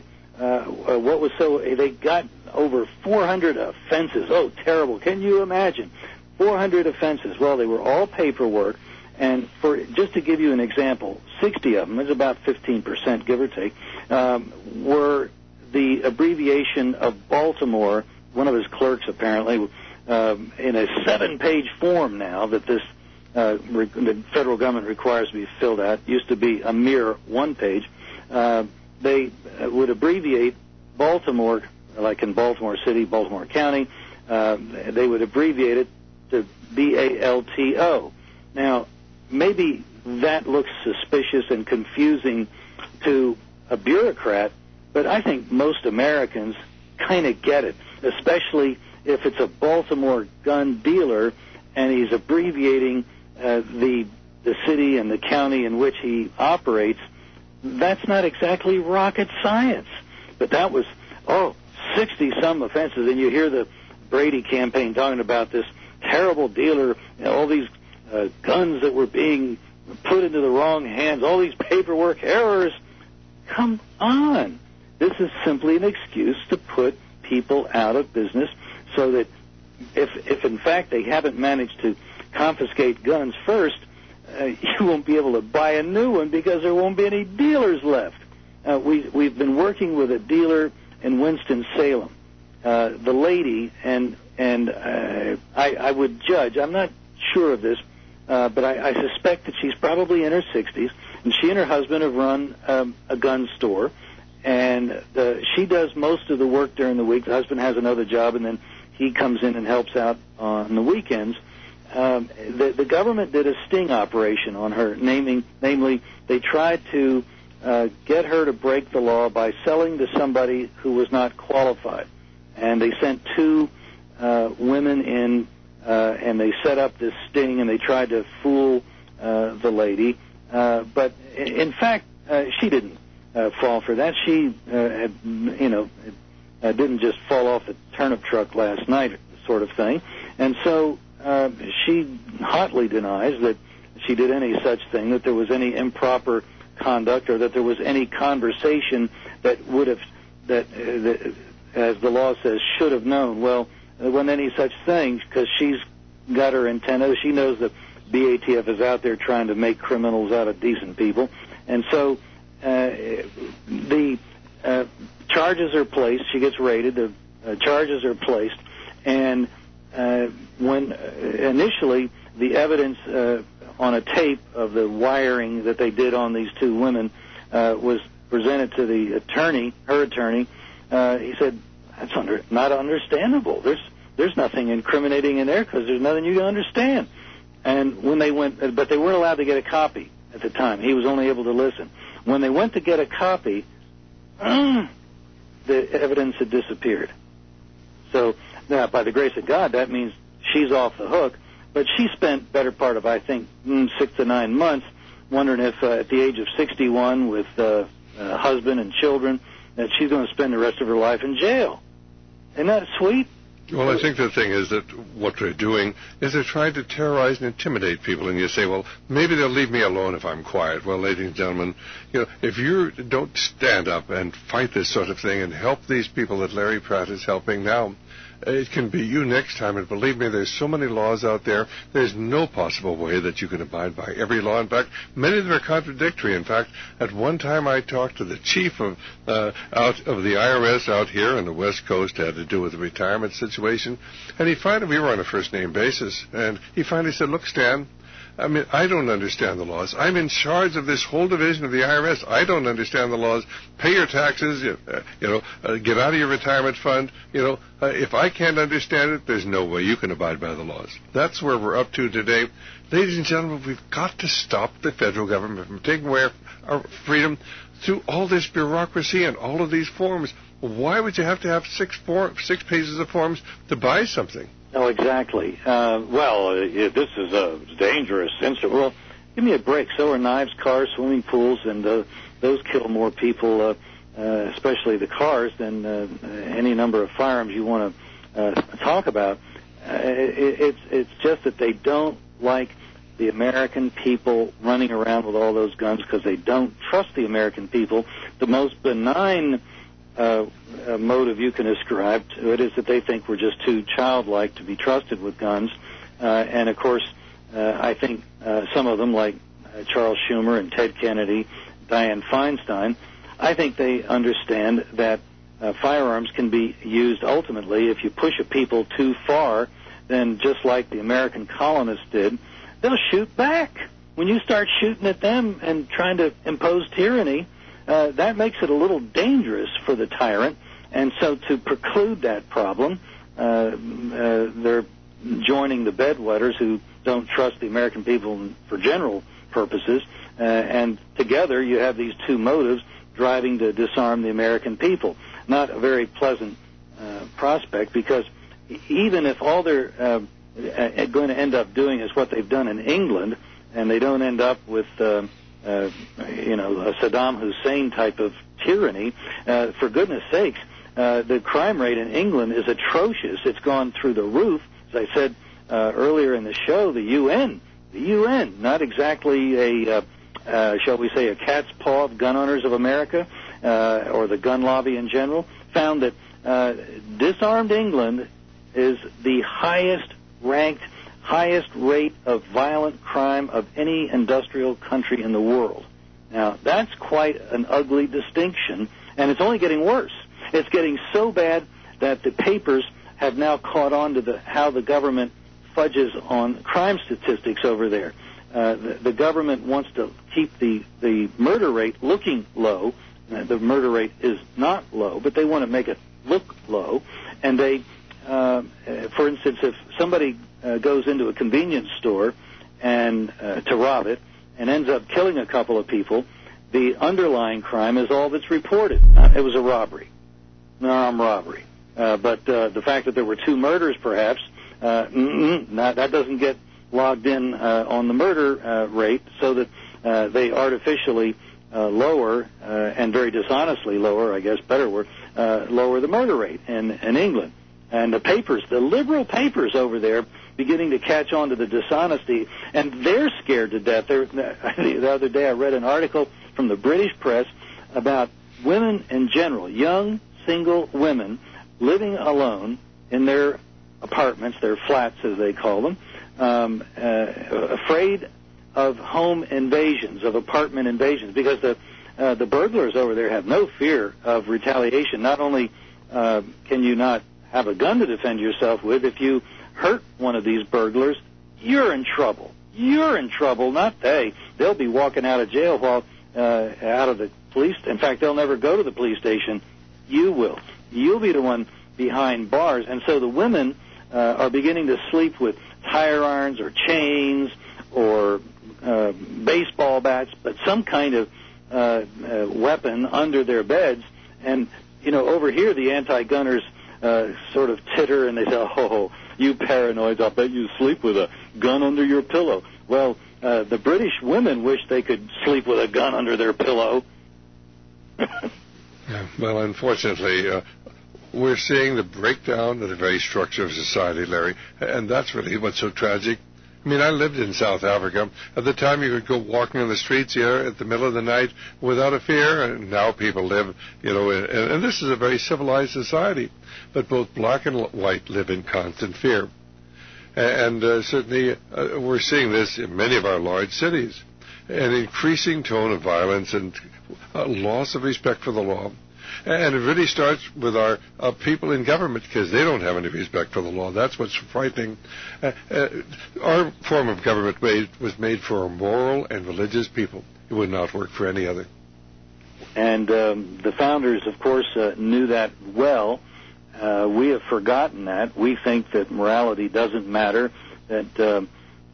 they got over 400 offenses. Oh, terrible. Can you imagine? 400 offenses. Well, they were all paperwork. And just to give you an example, 60 of them, it's about 15%, give or take, were the abbreviation of Baltimore, one of his clerks apparently, in a 7-page form now that the federal government requires to be filled out. Used to be a mere 1 page. They would abbreviate Baltimore, like in Baltimore City, Baltimore County. They would abbreviate it to BALTO. Now, maybe that looks suspicious and confusing to a bureaucrat, but I think most Americans kind of get it, especially if it's a Baltimore gun dealer and he's abbreviating the city and the county in which he operates. That's not exactly rocket science. But that was, 60-some offenses, and you hear the Brady campaign talking about this terrible dealer, all these guns that were being put into the wrong hands, all these paperwork errors. Come on. This is simply an excuse to put people out of business so that if in fact they haven't managed to confiscate guns first, you won't be able to buy a new one because there won't be any dealers left. We've been working with a dealer in Winston-Salem. The lady, and I would judge, I'm not sure of this, but I suspect that she's probably in her 60s, and she and her husband have run a gun store, and she does most of the work during the week. The husband has another job, and then he comes in and helps out on the weekends. The government did a sting operation on her, namely they tried to get her to break the law by selling to somebody who was not qualified. And they sent 2 women in, and they set up this sting, and they tried to fool the lady. But in fact, she didn't fall for that. She didn't just fall off the turnip truck last night, sort of thing. And so she hotly denies that she did any such thing, that there was any improper conduct, or that there was any conversation that would have, that as the law says, should have known. Well, there wasn't any such thing, because she's got her antenna. She knows that BATF is out there trying to make criminals out of decent people. And so the charges are placed. She gets raided. The charges are placed. And when initially the evidence on a tape of the wiring that they did on these 2 women was presented to the attorney, her attorney, he said, that's not understandable. There's nothing incriminating in there because there's nothing you can understand. And when they went, but they weren't allowed to get a copy at the time. He was only able to listen. When they went to get a copy, the evidence had disappeared. So now, by the grace of God, that means she's off the hook. But she spent better part of, I think, 6 to 9 months wondering if at the age of 61 with a husband and children that she's going to spend the rest of her life in jail. Isn't that sweet? Well, I think the thing is that what they're doing is they're trying to terrorize and intimidate people. And you say, well, maybe they'll leave me alone if I'm quiet. Well, ladies and gentlemen, if you don't stand up and fight this sort of thing and help these people that Larry Pratt is helping now, it can be you next time. And believe me, there's so many laws out there, there's no possible way that you can abide by every law. In fact, many of them are contradictory. In fact, at one time I talked to the chief of the IRS out here on the West Coast, had to do with the retirement situation, and we were on a first-name basis, and he finally said, look, Stan, I mean, I don't understand the laws. I'm in charge of this whole division of the IRS. I don't understand the laws. Pay your taxes, get out of your retirement fund. If I can't understand it, there's no way you can abide by the laws. That's where we're up to today. Ladies and gentlemen, we've got to stop the federal government from taking away our freedom through all this bureaucracy and all of these forms. Why would you have to have 6 pages of forms to buy something? Oh, exactly. This is a dangerous instrument. Well, give me a break. So are knives, cars, swimming pools, and those kill more people, especially the cars, than any number of firearms you want to talk about. It's just that they don't like the American people running around with all those guns because they don't trust the American people. The most benign motive you can ascribe to it is that they think we're just too childlike to be trusted with guns. And, of course, I think some of them, like Charles Schumer and Ted Kennedy, Dianne Feinstein, I think they understand that firearms can be used ultimately if you push a people too far, then just like the American colonists did, they'll shoot back. When you start shooting at them and trying to impose tyranny, that makes it a little dangerous for the tyrant, and so to preclude that problem, they're joining the bedwetters who don't trust the American people for general purposes, and together you have these two motives driving to disarm the American people. Not a very pleasant prospect, because even if all they're going to end up doing is what they've done in England, and they don't end up with a Saddam Hussein type of tyranny, for goodness sakes, the crime rate in England is atrocious. It's gone through the roof. As I said earlier in the show, the UN, not exactly shall we say, a cat's paw of gun owners of America, or the gun lobby in general, found that disarmed England is the highest ranked, highest rate of violent crime of any industrial country in the world. Now, that's quite an ugly distinction, and it's only getting worse. It's getting so bad that the papers have now caught on to how the government fudges on crime statistics over there. The government wants to keep the murder rate looking low. The murder rate is not low, but they want to make it look low. And they, for instance, if somebody goes into a convenience store and to rob it and ends up killing a couple of people, the underlying crime is all that's reported. It was a robbery, an armed robbery. But the fact that there were 2 murders, perhaps, that doesn't get logged in on the murder rate, so that they artificially lower, and very dishonestly lower, I guess, better word, lower the murder rate in England. And the papers, the liberal papers over there, beginning to catch on to the dishonesty, and they're scared to death. The other day I read an article from the British press about women in general, young, single women, living alone in their apartments, their flats as they call them, afraid of home invasions, of apartment invasions, because the burglars over there have no fear of retaliation. Not only can you not have a gun to defend yourself with, if you hurt one of these burglars, you're in trouble. You're in trouble, not they. They'll be walking out of jail while out of the police. In fact, they'll never go to the police station. You will. You'll be the one behind bars. And so the women are beginning to sleep with tire irons or chains or baseball bats, but some kind of weapon under their beds. And, over here the anti-gunners sort of titter and they say, oh, you paranoids, I'll bet you sleep with a gun under your pillow. Well, the British women wish they could sleep with a gun under their pillow. Yeah, well, unfortunately, we're seeing the breakdown of the very structure of society, Larry, and that's really what's so tragic. I mean, I lived in South Africa. At the time, you could go walking in the streets here at the middle of the night without a fear, and now people live, and this is a very civilized society. But both black and white live in constant fear. And certainly we're seeing this in many of our large cities. An increasing tone of violence and loss of respect for the law. And it really starts with our people in government, because they don't have any respect for the law. That's what's frightening. Our form of government was made for moral and religious people. It would not work for any other. And the founders, of course, knew that well. We have forgotten that. We think that morality doesn't matter, that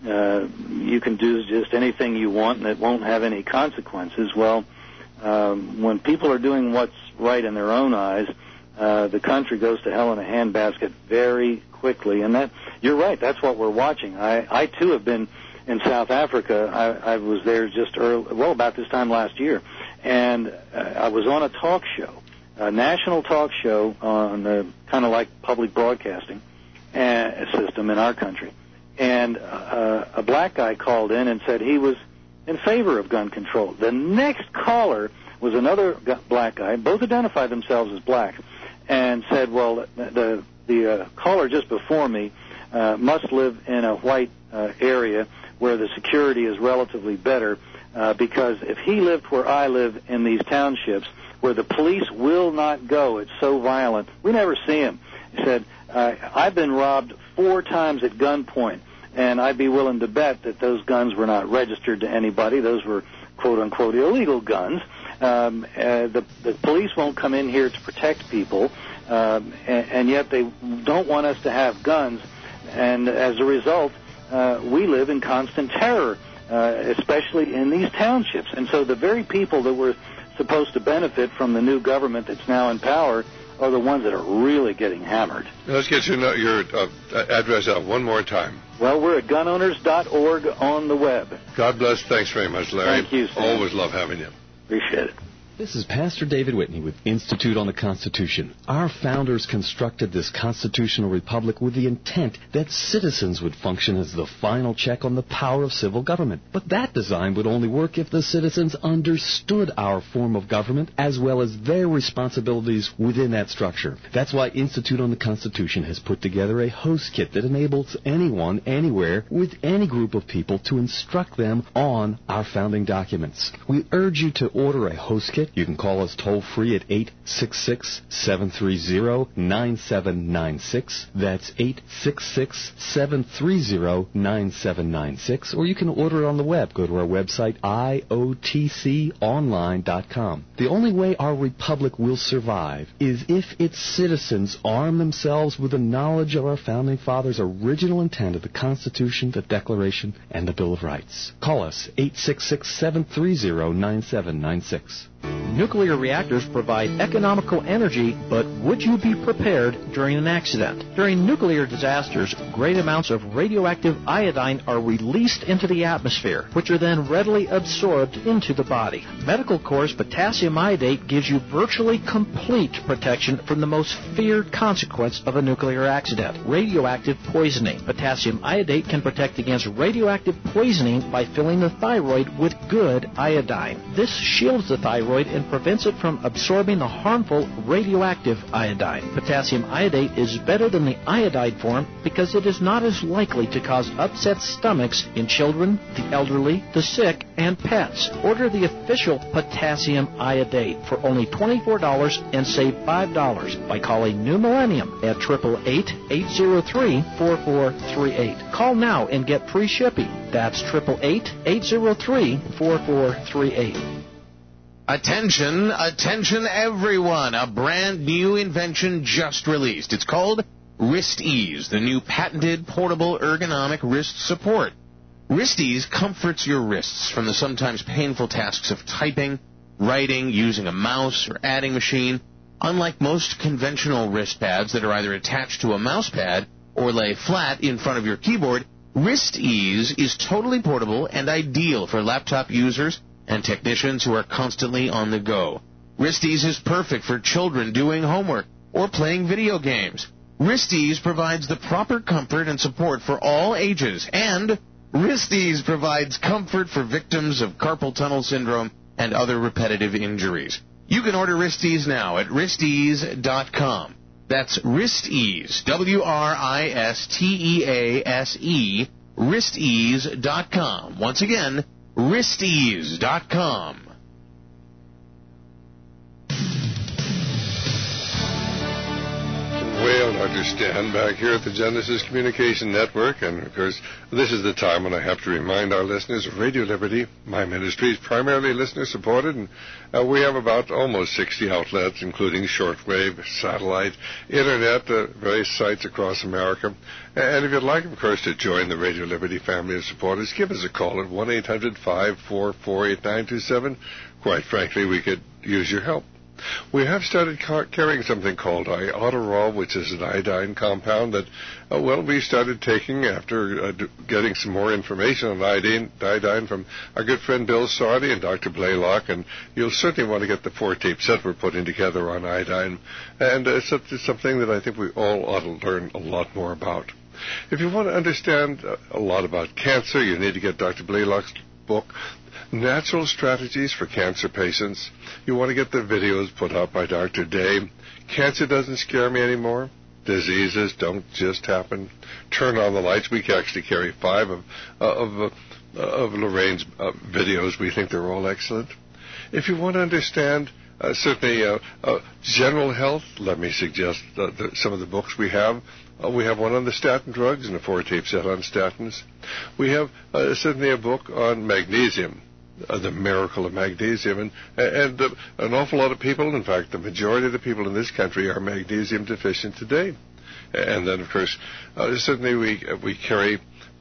you can do just anything you want and it won't have any consequences. Well, when people are doing what's right in their own eyes, the country goes to hell in a handbasket very quickly. And that, you're right, that's what we're watching. I too have been in South Africa. I was there just about this time last year. And I was on a talk show, a national talk show on the kind of like public broadcasting system in our country. And a black guy called in and said he was in favor of gun control. The next caller was another black guy. Both identified themselves as black, and said, well, the caller just before me must live in a white area where the security is relatively better, because if he lived where I live in these townships where the police will not go, it's so violent, we never see him. He said, I've been robbed 4 times at gunpoint, and I'd be willing to bet that those guns were not registered to anybody. Those were, quote-unquote, illegal guns. The police won't come in here to protect people, and yet they don't want us to have guns. And as a result, we live in constant terror, especially in these townships. And so the very people that were supposed to benefit from the new government that's now in power are the ones that are really getting hammered. Let's get your address out one more time. Well, we're at gunowners.org on the web. God bless. Thanks very much, Larry. Thank you, Sam. Always love having you. Appreciate it. This is Pastor David Whitney with Institute on the Constitution. Our founders constructed this constitutional republic with the intent that citizens would function as the final check on the power of civil government. But that design would only work if the citizens understood our form of government as well as their responsibilities within that structure. That's why Institute on the Constitution has put together a host kit that enables anyone, anywhere, with any group of people to instruct them on our founding documents. We urge you to order a host kit. You can call us toll-free at 866-730-9796. That's 866-730-9796. Or you can order it on the web. Go to our website, iotconline.com. The only way our republic will survive is if its citizens arm themselves with the knowledge of our founding fathers' original intent of the Constitution, the Declaration, and the Bill of Rights. Call us, 866-730-9796. Nuclear reactors provide economical energy, but would you be prepared during an accident? During nuclear disasters, great amounts of radioactive iodine are released into the atmosphere, which are then readily absorbed into the body. Medical Corps' potassium iodate gives you virtually complete protection from the most feared consequence of a nuclear accident, radioactive poisoning. Potassium iodate can protect against radioactive poisoning by filling the thyroid with good iodine. This shields the thyroid and prevents it from absorbing the harmful radioactive iodine. Potassium iodate is better than the iodide form because it is not as likely to cause upset stomachs in children, the elderly, the sick, and pets. Order the official potassium iodate for only $24 and save $5 by calling New Millennium at 888-803-4438. Call now and get free shipping. That's 888-803-4438. Attention, attention everyone. A brand new invention just released. It's called WristEase, the new patented portable ergonomic wrist support. WristEase comforts your wrists from the sometimes painful tasks of typing, writing, using a mouse, or adding machine. Unlike most conventional wrist pads that are either attached to a mouse pad or lay flat in front of your keyboard, WristEase is totally portable and ideal for laptop users and technicians who are constantly on the go. WristEase is perfect for children doing homework or playing video games. WristEase provides the proper comfort and support for all ages, and Wrist Ease provides comfort for victims of carpal tunnel syndrome and other repetitive injuries. You can order Wrist Ease now at wristease.com. That's Wrist Ease, WRISTEASE, wristease.com. Once again, wristease.com. Well, Dr. Stan back here at the Genesis Communication Network, and of course, this is the time when I have to remind our listeners of Radio Liberty. My ministry is primarily listener-supported, and we have about almost 60 outlets, including shortwave, satellite, internet, various sites across America. And if you'd like, of course, to join the Radio Liberty family of supporters, give us a call at 1-800-544-8927. Quite frankly, we could use your help. We have started carrying something called Iodoral, which is an iodine compound that, we started taking after getting some more information on iodine from our good friend Bill Sardi and Dr. Blaylock, and you'll certainly want to get the 4-tape set we're putting together on iodine, and it's something that I think we all ought to learn a lot more about. If you want to understand a lot about cancer, you need to get Dr. Blaylock's book, Natural Strategies for Cancer Patients. You want to get the videos put out by Dr. Day. Cancer doesn't scare me anymore. Diseases don't just happen. Turn on the lights. We can actually carry 5 of Lorraine's videos. We think they're all excellent. If you want to understand certainly general health, let me suggest some of the books we have. We have one on the statin drugs and a 4-tape set on statins. We have certainly a book on magnesium. The miracle of magnesium, and an awful lot of people, in fact, the majority of the people in this country are magnesium deficient today. And then, of course, certainly we carry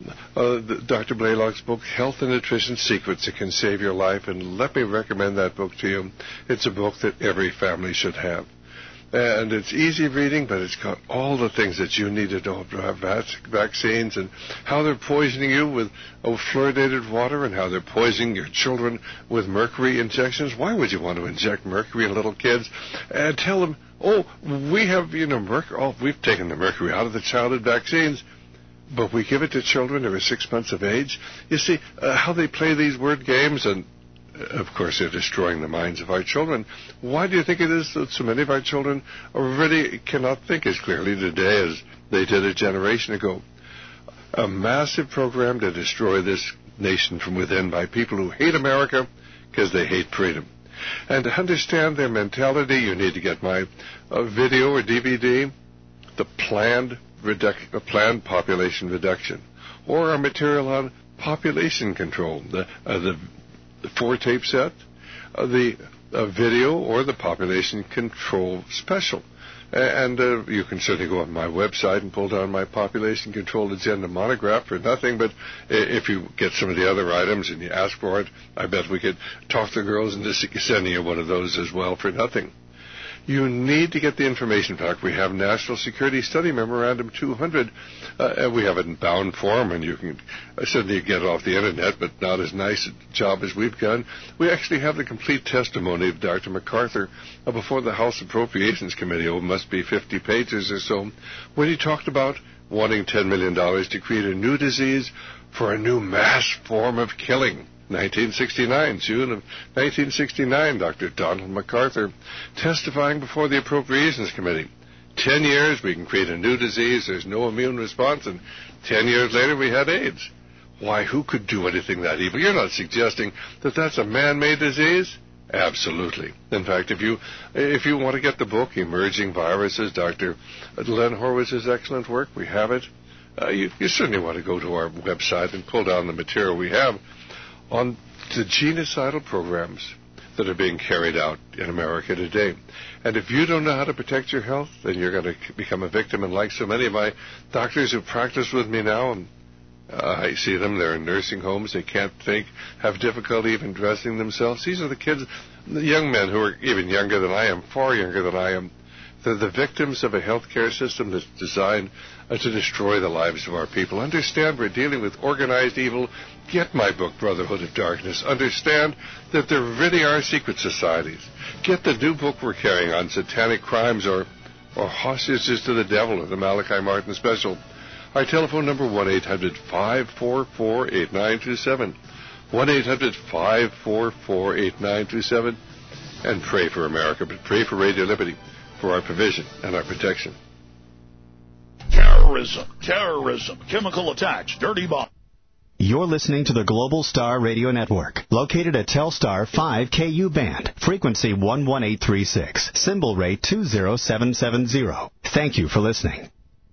Dr. Blaylock's book, Health and Nutrition Secrets That Can Save Your Life, and let me recommend that book to you. It's a book that every family should have. And it's easy reading, but it's got all the things that you need to know about vaccines and how they're poisoning you with fluoridated water and how they're poisoning your children with mercury injections. Why would you want to inject mercury in little kids? And tell them, we have, mercury. We've taken the mercury out of the childhood vaccines, but we give it to children who are 6 months of age. You see how they play these word games, and of course, they're destroying the minds of our children. Why do you think it is that so many of our children already cannot think as clearly today as they did a generation ago? A massive program to destroy this nation from within by people who hate America because they hate freedom. And to understand their mentality, you need to get my video or DVD, The Planned Population Reduction, or our material on population control, the 4-tape set, the video, or the population control special. And you can certainly go on my website and pull down my population control agenda monograph for nothing, but if you get some of the other items and you ask for it, I bet we could talk the girls into sending you one of those as well for nothing. You need to get the information back. We have National Security Study Memorandum 200. We have it in bound form, and you can certainly get it off the Internet, but not as nice a job as we've done. We actually have the complete testimony of Dr. MacArthur before the House Appropriations Committee. It must be 50 pages or so, when he talked about wanting $10 million to create a new disease for a new mass form of killing. 1969, June of 1969, Dr. Donald MacArthur testifying before the Appropriations Committee. 10 years, we can create a new disease, there's no immune response, and 10 years later we had AIDS. Why, who could do anything that evil? You're not suggesting that that's a man-made disease? Absolutely. In fact, if you want to get the book, Emerging Viruses, Dr. Len Horowitz's excellent work, we have it. You certainly want to go to our website and pull down the material we have on the genocidal programs that are being carried out in America today. And if you don't know how to protect your health, then you're going to become a victim. And like so many of my doctors who practice with me now, and I see them, they're in nursing homes, they can't think, have difficulty even dressing themselves. These are the kids, the young men who are even younger than I am, far younger than I am. They're the victims of a healthcare system that's designed to destroy the lives of our people. Understand we're dealing with organized evil. Get my book, Brotherhood of Darkness. Understand that there really are secret societies. Get the new book we're carrying on satanic crimes or hostages to the devil, or the Malachi Martin special. Our telephone number, 1-800-544-8927. 1-800-544-8927. And pray for America, but pray for Radio Liberty, for our provision and our protection. Terrorism, chemical attacks, dirty bombs. You're listening to the Global Star Radio Network, located at Telstar 5KU band, frequency 11836, symbol rate 20770. Thank you for listening.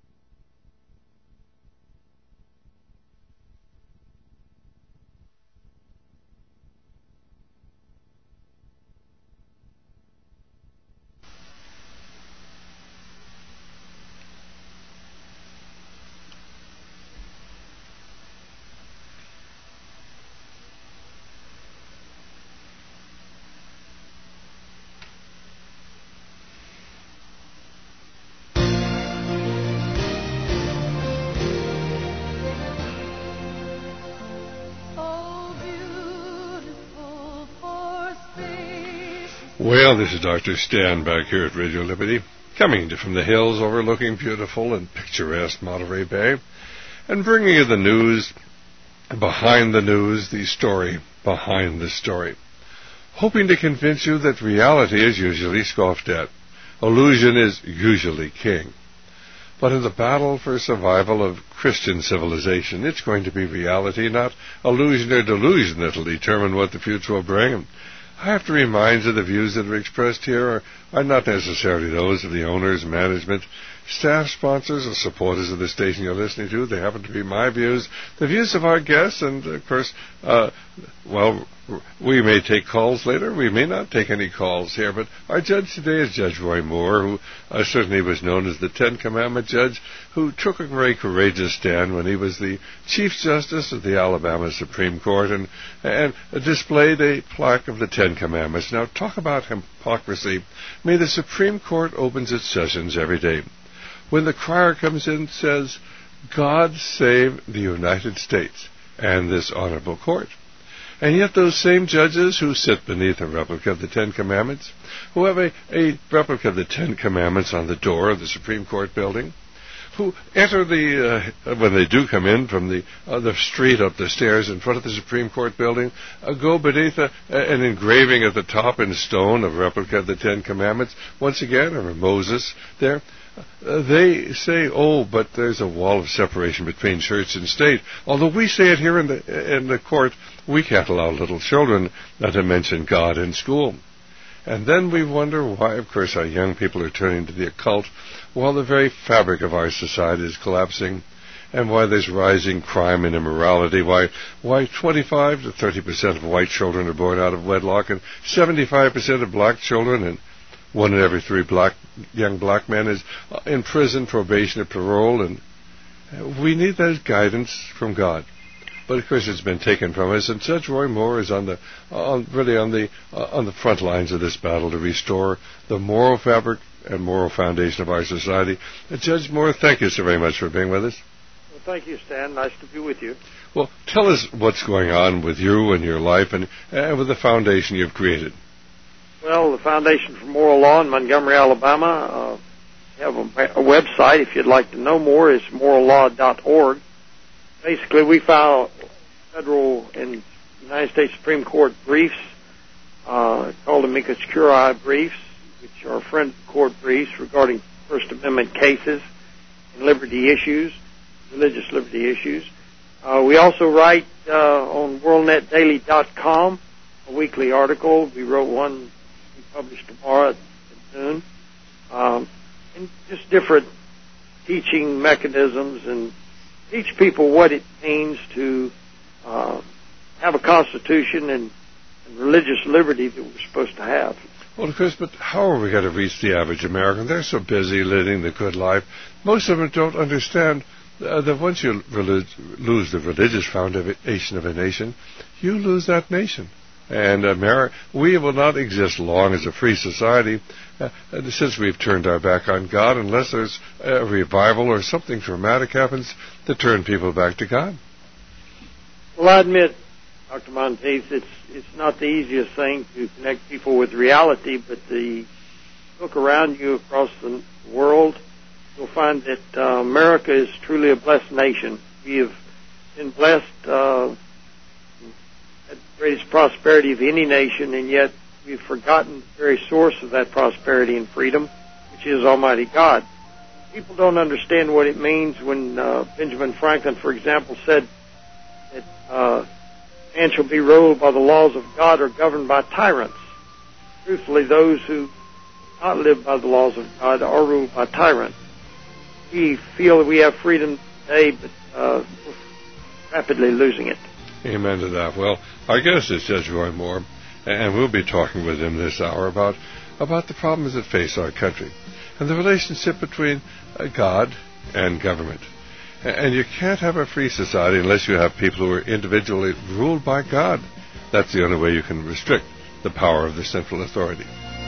Well, this is Dr. Stan back here at Radio Liberty, coming from the hills overlooking beautiful and picturesque Monterey Bay, and bringing you the news behind the news, the story behind the story, hoping to convince you that reality is usually scoffed at. Illusion is usually king. But in the battle for survival of Christian civilization, it's going to be reality, not illusion or delusion, that will determine what the future will bring. I have to remind you the views that are expressed here are not necessarily those of the owners, management, staff, sponsors, or supporters of the station you're listening to. They happen to be my views, the views of our guests, and, of course, we may take calls later. We may not take any calls here, but our judge today is Judge Roy Moore, who certainly was known as the Ten Commandment judge, who took a very courageous stand when he was the Chief Justice of the Alabama Supreme Court and displayed a plaque of the Ten Commandments. Now, talk about hypocrisy. May the Supreme Court opens its sessions every day when the crier comes in and says, "God save the United States and this honorable court." And yet those same judges who sit beneath a replica of the Ten Commandments, who have a replica of the Ten Commandments on the door of the Supreme Court building, who enter when they do come in from the street up the stairs in front of the Supreme Court building, go beneath an engraving at the top in stone of replica of the Ten Commandments, once again, of Moses there. They say, "Oh, but there's a wall of separation between church and state." Although we say it here in the court, we can't allow little children to mention God in school. And then we wonder why, of course, our young people are turning to the occult, while the very fabric of our society is collapsing, and why there's rising crime and immorality, why 25 to 30% of white children are born out of wedlock, and 75% of black children, and 1 in every 3 young black men is in prison, probation, or parole, and we need that guidance from God. But of course, it's been taken from us, and Judge Roy Moore is on the front lines of this battle to restore the moral fabric and moral foundation of our society. Judge Moore, thank you so very much for being with us. Well, thank you, Stan. Nice to be with you. Well, tell us what's going on with you and your life and with the foundation you've created. Well, the Foundation for Moral Law in Montgomery, Alabama, have a website. If you'd like to know more, it's morallaw.org. Basically, we file federal and United States Supreme Court briefs called amicus curiae briefs, which are friend of the court briefs regarding First Amendment cases and liberty issues, religious liberty issues. We also write on worldnetdaily.com a weekly article. We wrote one we published tomorrow at noon. And just different teaching mechanisms and teach people what it means to have a constitution and religious liberty that we're supposed to have. Well, of course, but how are we going to reach the average American? They're so busy living the good life. Most of them don't understand that once you lose the religious foundation of a nation, you lose that nation. And we will not exist long as a free society since we've turned our back on God, unless there's a revival or something dramatic happens to turn people back to God. Well, I admit, Dr. Monteith, it's not the easiest thing to connect people with reality, but the look around you across the world you'll find that America is truly a blessed nation. We have been blessed at the greatest prosperity of any nation, and yet we've forgotten the very source of that prosperity and freedom, which is Almighty God. People don't understand what it means when Benjamin Franklin, for example, said that man shall be ruled by the laws of God or governed by tyrants. Truthfully, those who do not live by the laws of God are ruled by tyrants. We feel that we have freedom today, but we're rapidly losing it. Amen to that. Well, our guest is Judge Roy Moore, and we'll be talking with him this hour about the problems that face our country and the relationship between God and government. And you can't have a free society unless you have people who are individually ruled by God. That's the only way you can restrict the power of the central authority.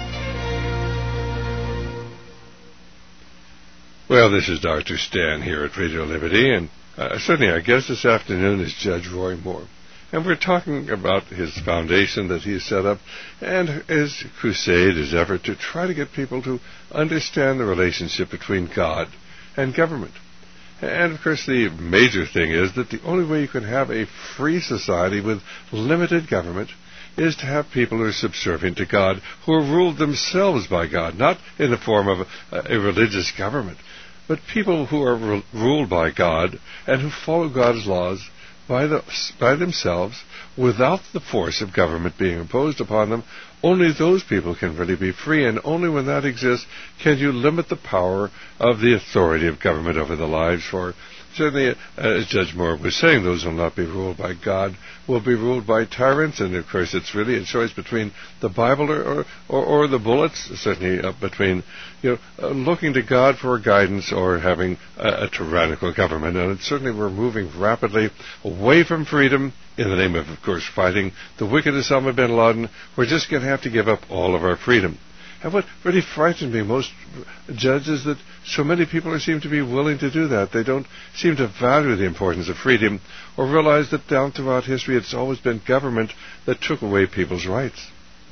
Well, this is Dr. Stan here at Radio Liberty, and certainly our guest this afternoon is Judge Roy Moore. And we're talking about his foundation that he set up and his crusade, his effort to try to get people to understand the relationship between God and government. And, of course, the major thing is that the only way you can have a free society with limited government is to have people who are subservient to God, who are ruled themselves by God, not in the form of a religious government, but people who are ruled by God and who follow God's laws by themselves without the force of government being imposed upon them. Only those people can really be free, and only when that exists can you limit the power of the authority of government over the lives. For certainly, as Judge Moore was saying, those who will not be ruled by God will be ruled by tyrants, and of course it's really a choice between the Bible or the bullets, certainly between looking to God for guidance or having a tyrannical government. And certainly we're moving rapidly away from freedom in the name of course, fighting the wicked Osama bin Laden. We're just going to have to give up all of our freedom. And what really frightened me most, Judge, is that so many people seem to be willing to do that. They don't seem to value the importance of freedom or realize that down throughout history it's always been government that took away people's rights.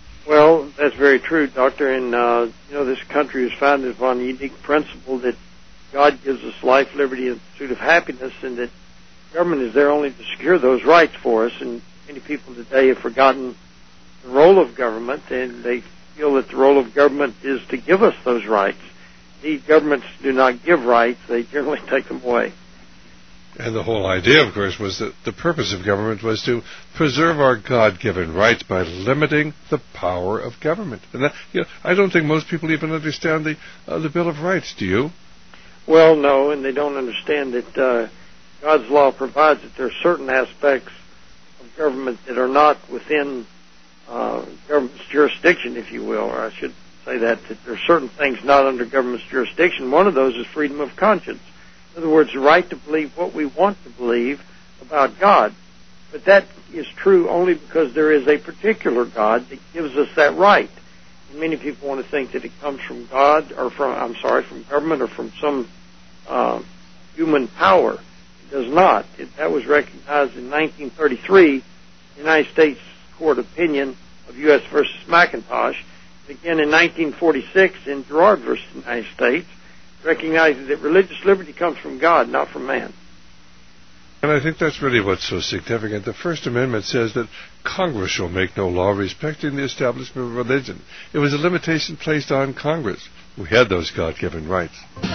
Well, that's very true, Doctor. And, this country was founded upon a unique principle that God gives us life, liberty, and the pursuit of happiness, and that government is there only to secure those rights for us. And many people today have forgotten the role of government, and they feel that the role of government is to give us those rights. These governments do not give rights, they generally take them away. And the whole idea, of course, was that the purpose of government was to preserve our God-given rights by limiting the power of government. And that, I don't think most people even understand the Bill of Rights, do you? Well, no, and they don't understand that God's law provides that there are certain aspects of government that are not within government's jurisdiction, if you will, or I should say that there are certain things not under government's jurisdiction. One of those is freedom of conscience. In other words, the right to believe what we want to believe about God. But that is true only because there is a particular God that gives us that right. And many people want to think that it comes from God, or from government, or from some human power. It does not. That was recognized in 1933, the United States Court opinion of U.S. versus McIntosh. Again in 1946 in Gerard versus United States, recognizing that religious liberty comes from God, not from man. And I think that's really what's so significant. The First Amendment says that Congress shall make no law respecting the establishment of religion. It was a limitation placed on Congress. We had those God-given rights.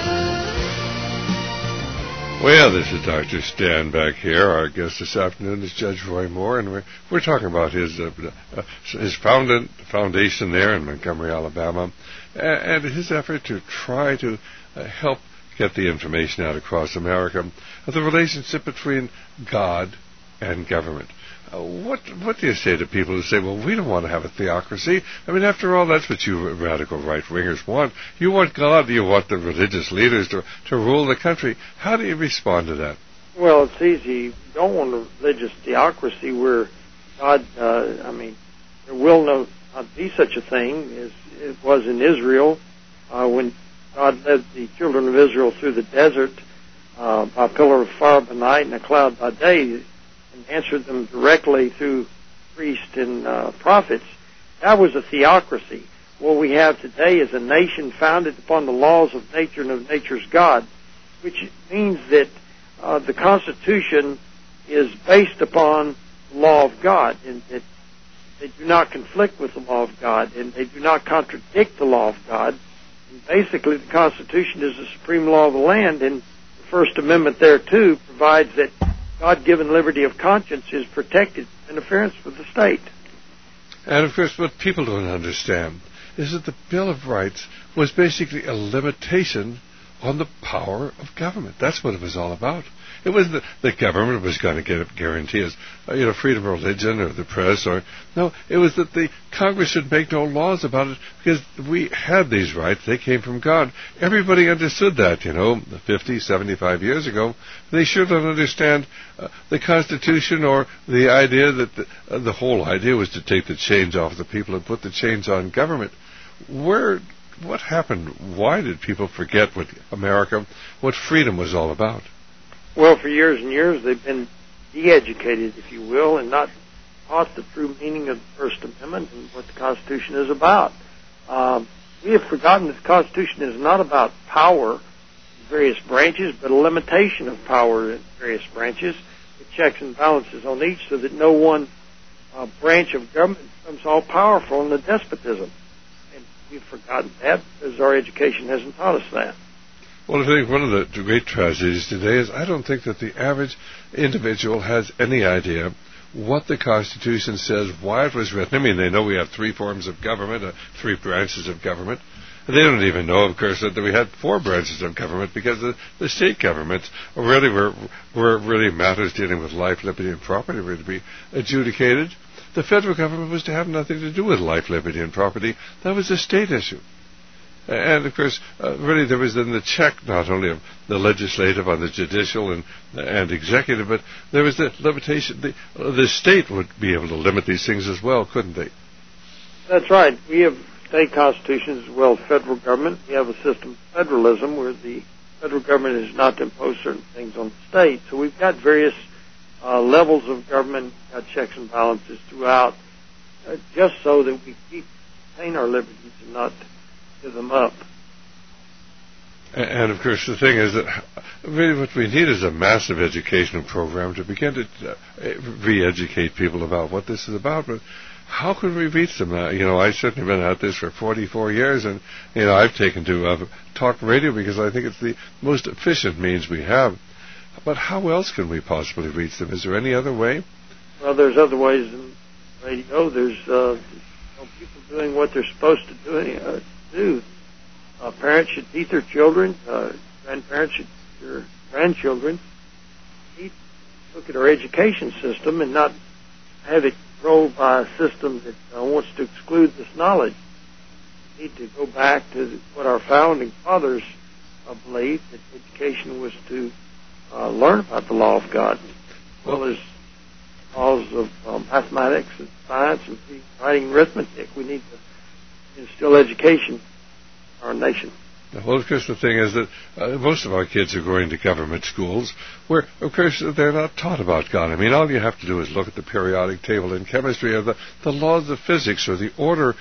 Well, this is Dr. Stan back here. Our guest this afternoon is Judge Roy Moore, and we're talking about his foundation there in Montgomery, Alabama, and his effort to try to help get the information out across America of the relationship between God and government. What do you say to people who say, well, we don't want to have a theocracy? I mean, after all, that's what you radical right-wingers want. You want God, you want the religious leaders to rule the country. How do you respond to that? Well, it's easy. You don't want a religious theocracy where God, there will not be such a thing as it was in Israel when God led the children of Israel through the desert by a pillar of fire by night and a cloud by day, and answered them directly through priests and prophets. That was a theocracy. what we have today is a nation founded upon the laws of nature and of nature's God, which means that the Constitution is based upon the law of God, and that they do not conflict with the law of God, and they do not contradict the law of God. And basically, the Constitution is the supreme law of the land, and the First Amendment thereto provides that God-given liberty of conscience is protected from interference with the state. And, of course, what people don't understand is that the Bill of Rights was basically a limitation on the power of government. That's what it was all about. It wasn't that the government was going to guarantee us, freedom of religion or the press, no. It was that the Congress should make no laws about it because we had these rights. They came from God. Everybody understood that, 50, 75 years ago. They sure don't understand the Constitution or the idea that the whole idea was to take the chains off the people and put the chains on government. What happened? Why did people forget what freedom was all about? Well, for years and years, they've been de-educated, if you will, and not taught the true meaning of the First Amendment and what the Constitution is about. We have forgotten that the Constitution is not about power in various branches, but a limitation of power in various branches, with checks and balances on each, so that no one branch of government becomes all-powerful in a despotism. And we've forgotten that because our education hasn't taught us that. Well, I think one of the great tragedies today is I don't think that the average individual has any idea what the Constitution says, why it was written. I mean, they know we have three forms of government, three branches of government. And they don't even know, of course, that we had four branches of government because the state governments really were really matters dealing with life, liberty, and property were to be adjudicated. The federal government was to have nothing to do with life, liberty, and property. That was a state issue. And, of course, really there was then the check not only of the legislative on the judicial and executive, but there was the limitation. The state would be able to limit these things as well, couldn't they? That's right. We have state constitutions as well as federal government. We have a system of federalism where the federal government is not to impose certain things on the state. So we've got various levels of government, checks and balances throughout, just so that we maintain our liberties and not give them up. And of course, the thing is that really what we need is a massive educational program to begin to re-educate people about what this is about. But how can we reach them? I've certainly been at this for 44 years, and I've taken to talk radio because I think it's the most efficient means we have. But how else can we possibly reach them? Is there any other way? Well, there's other ways than radio. There's people doing what they're supposed to do. Parents should teach their children. Grandparents should teach their grandchildren. We need to look at our education system and not have it controlled by a system that wants to exclude this knowledge. We need to go back to what our founding fathers believed, that education was to learn about the law of God, as well as laws of mathematics and science and writing and arithmetic. We need to instill education in our nation. Well, of course, the thing is that most of our kids are going to government schools where, of course, they're not taught about God. I mean, all you have to do is look at the periodic table in chemistry or the laws of physics or the order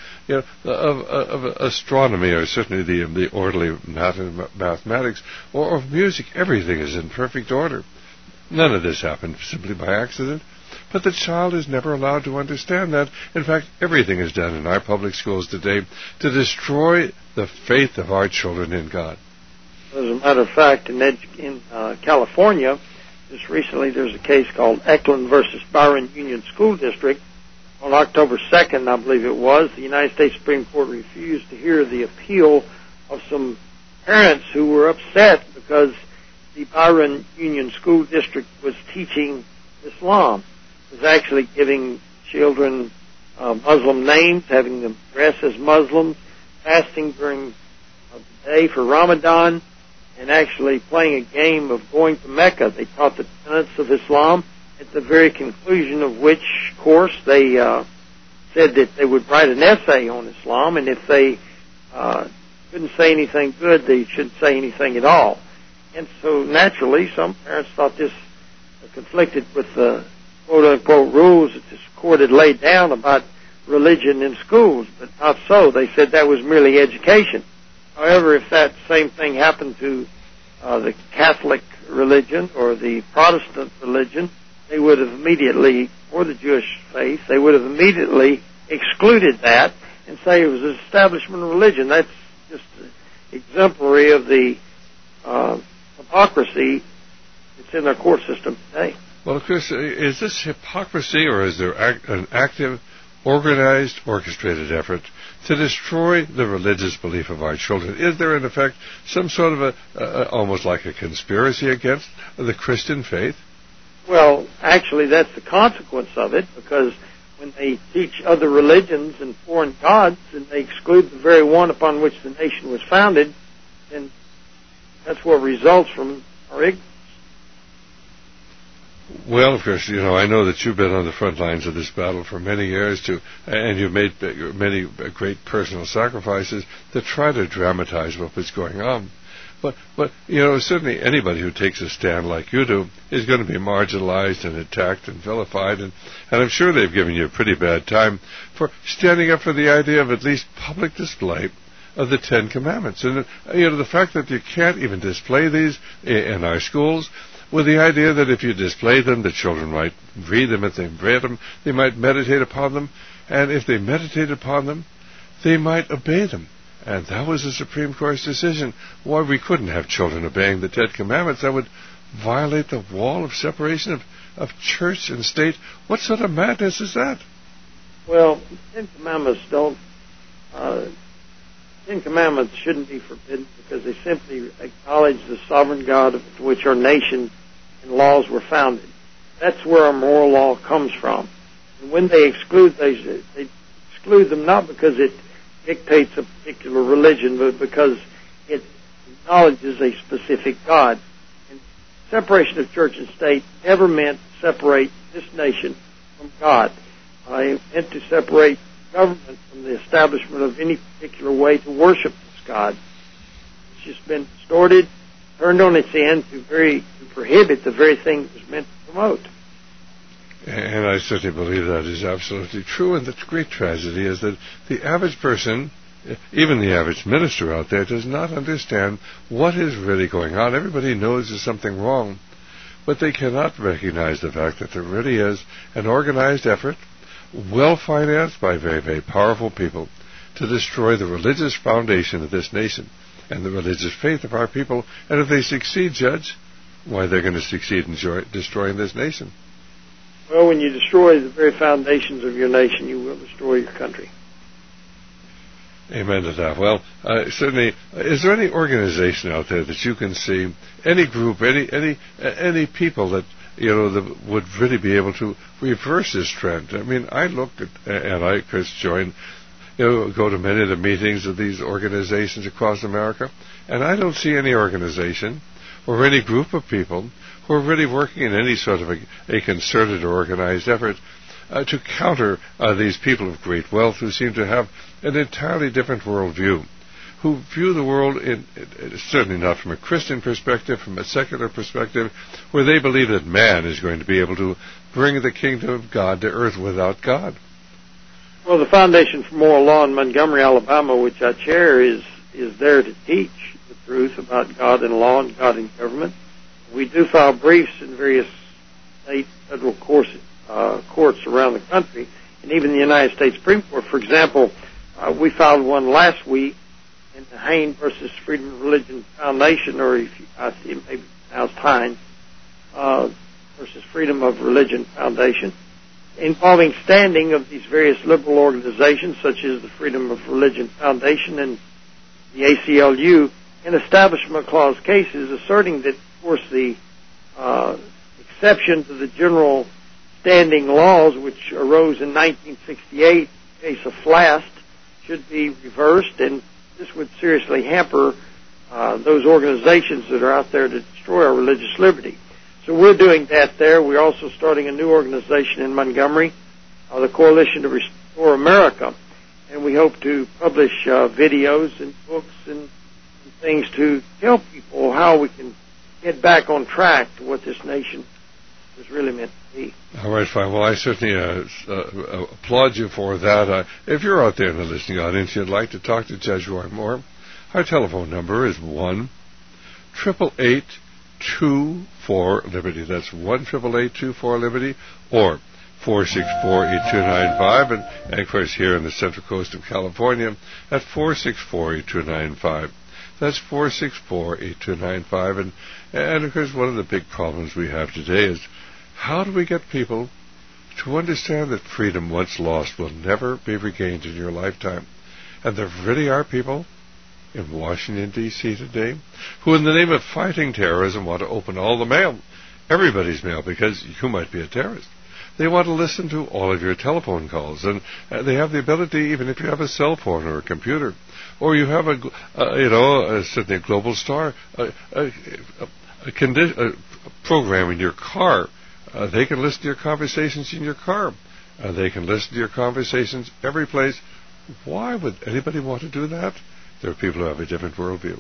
of astronomy or certainly the orderly mathematics or of music. Everything is in perfect order. None of this happened simply by accident. But the child is never allowed to understand that. In fact, everything is done in our public schools today to destroy the faith of our children in God. As a matter of fact, in California, just recently there's a case called Eklund versus Byron Union School District. On October 2nd, I believe it was, the United States Supreme Court refused to hear the appeal of some parents who were upset because the Byron Union School District was teaching Islam. It was actually giving children Muslim names, having them dress as Muslims, fasting during the day for Ramadan, and actually playing a game of going to Mecca. They taught the tenets of Islam, at the very conclusion of which course they said that they would write an essay on Islam, and if they couldn't say anything good, they shouldn't say anything at all. And so naturally, some parents thought this conflicted with the quote-unquote rules that this court had laid down about religion in schools, but not so. They said that was merely education. However, if that same thing happened to the Catholic religion or the Protestant religion, they would have immediately, or the Jewish faith, they would have immediately excluded that and say it was an establishment religion. That's just exemplary of the hypocrisy that's in our court system today. Well, Chris, is this hypocrisy, or is there an active, organized, orchestrated effort to destroy the religious belief of our children? Is there, in effect, some sort of almost like a conspiracy against the Christian faith? Well, actually, that's the consequence of it, because when they teach other religions and foreign gods, and they exclude the very one upon which the nation was founded, then that's what results from our ignorance. Well, of course, I know that you've been on the front lines of this battle for many years, and you've made many great personal sacrifices to try to dramatize what was going on. But certainly anybody who takes a stand like you do is going to be marginalized and attacked and vilified, and I'm sure they've given you a pretty bad time for standing up for the idea of at least public display of the Ten Commandments. And, the fact that you can't even display these in our schools, with the idea that if you display them, the children might read them. If they read them, they might meditate upon them. And if they meditate upon them, they might obey them. And that was the Supreme Court's decision. Why we couldn't have children obeying the Ten Commandments. That would violate the wall of separation of church and state. What sort of madness is that? Well, the Ten Commandments Ten Commandments shouldn't be forbidden because they simply acknowledge the sovereign God of which our nation and laws were founded. That's where our moral law comes from. And when they exclude those, they exclude them not because it dictates a particular religion, but because it acknowledges a specific God. And separation of church and state never meant to separate this nation from God. It meant to separate government from the establishment of any particular way to worship this God. It's just been distorted, turned on its end to prohibit the very thing it was meant to promote. And I certainly believe that is absolutely true. And the great tragedy is that the average person, even the average minister out there, does not understand what is really going on. Everybody knows there's something wrong, but they cannot recognize the fact that there really is an organized effort, well-financed by very, very powerful people, to destroy the religious foundation of this nation and the religious faith of our people. And if they succeed, Judge, why, they're going to succeed in destroying this nation. Well, when you destroy the very foundations of your nation, you will destroy your country. Amen to that. Well, certainly, is there any organization out there that you can see, any group, any people that that would really be able to reverse this trend? I mean, I look at, and I, Chris, join, go to many of the meetings of these organizations across America, and I don't see any organization or any group of people who are really working in any sort of a concerted or organized effort to counter these people of great wealth who seem to have an entirely different worldview, who view the world certainly not from a Christian perspective, from a secular perspective, where they believe that man is going to be able to bring the kingdom of God to earth without God. Well, the Foundation for Moral Law in Montgomery, Alabama, which I chair, is there to teach the truth about God and law and God and government. We do file briefs in various state, federal courts around the country, and even the United States Supreme Court. For example, we filed one last week in the Hain versus Freedom of Religion Foundation, or it may be pronounced Hines, versus Freedom of Religion Foundation, involving standing of these various liberal organizations, such as the Freedom of Religion Foundation and the ACLU, in Establishment Clause cases, asserting that, of course, the exception to the general standing laws, which arose in 1968 in the case of Flast, should be reversed, and this would seriously hamper those organizations that are out there to destroy our religious liberty. So we're doing that there. We're also starting a new organization in Montgomery, the Coalition to Restore America, and we hope to publish videos and books and things to tell people how we can get back on track to what this nation was really meant to be. All right, fine. Well, I certainly applaud you for that. If you're out there in the listening audience, you'd like to talk to Judge Roy Moore, our telephone number is 1-888-24-LIBERTY. That's 1-888-24-LIBERTY, or 464-8295, and of course here on the Central Coast of California at 464-8295. That's 464-8295, and of course one of the big problems we have today is how do we get people to understand that freedom once lost will never be regained in your lifetime? And there really are people in Washington, D.C. today who in the name of fighting terrorism want to open all the mail, everybody's mail, because you might be a terrorist. They want to listen to all of your telephone calls, and they have the ability, even if you have a cell phone or a computer, or you have certainly a Global Star, a program in your car. They can listen to your conversations in your car. They can listen to your conversations every place. Why would anybody want to do that? There are people who have a different worldview.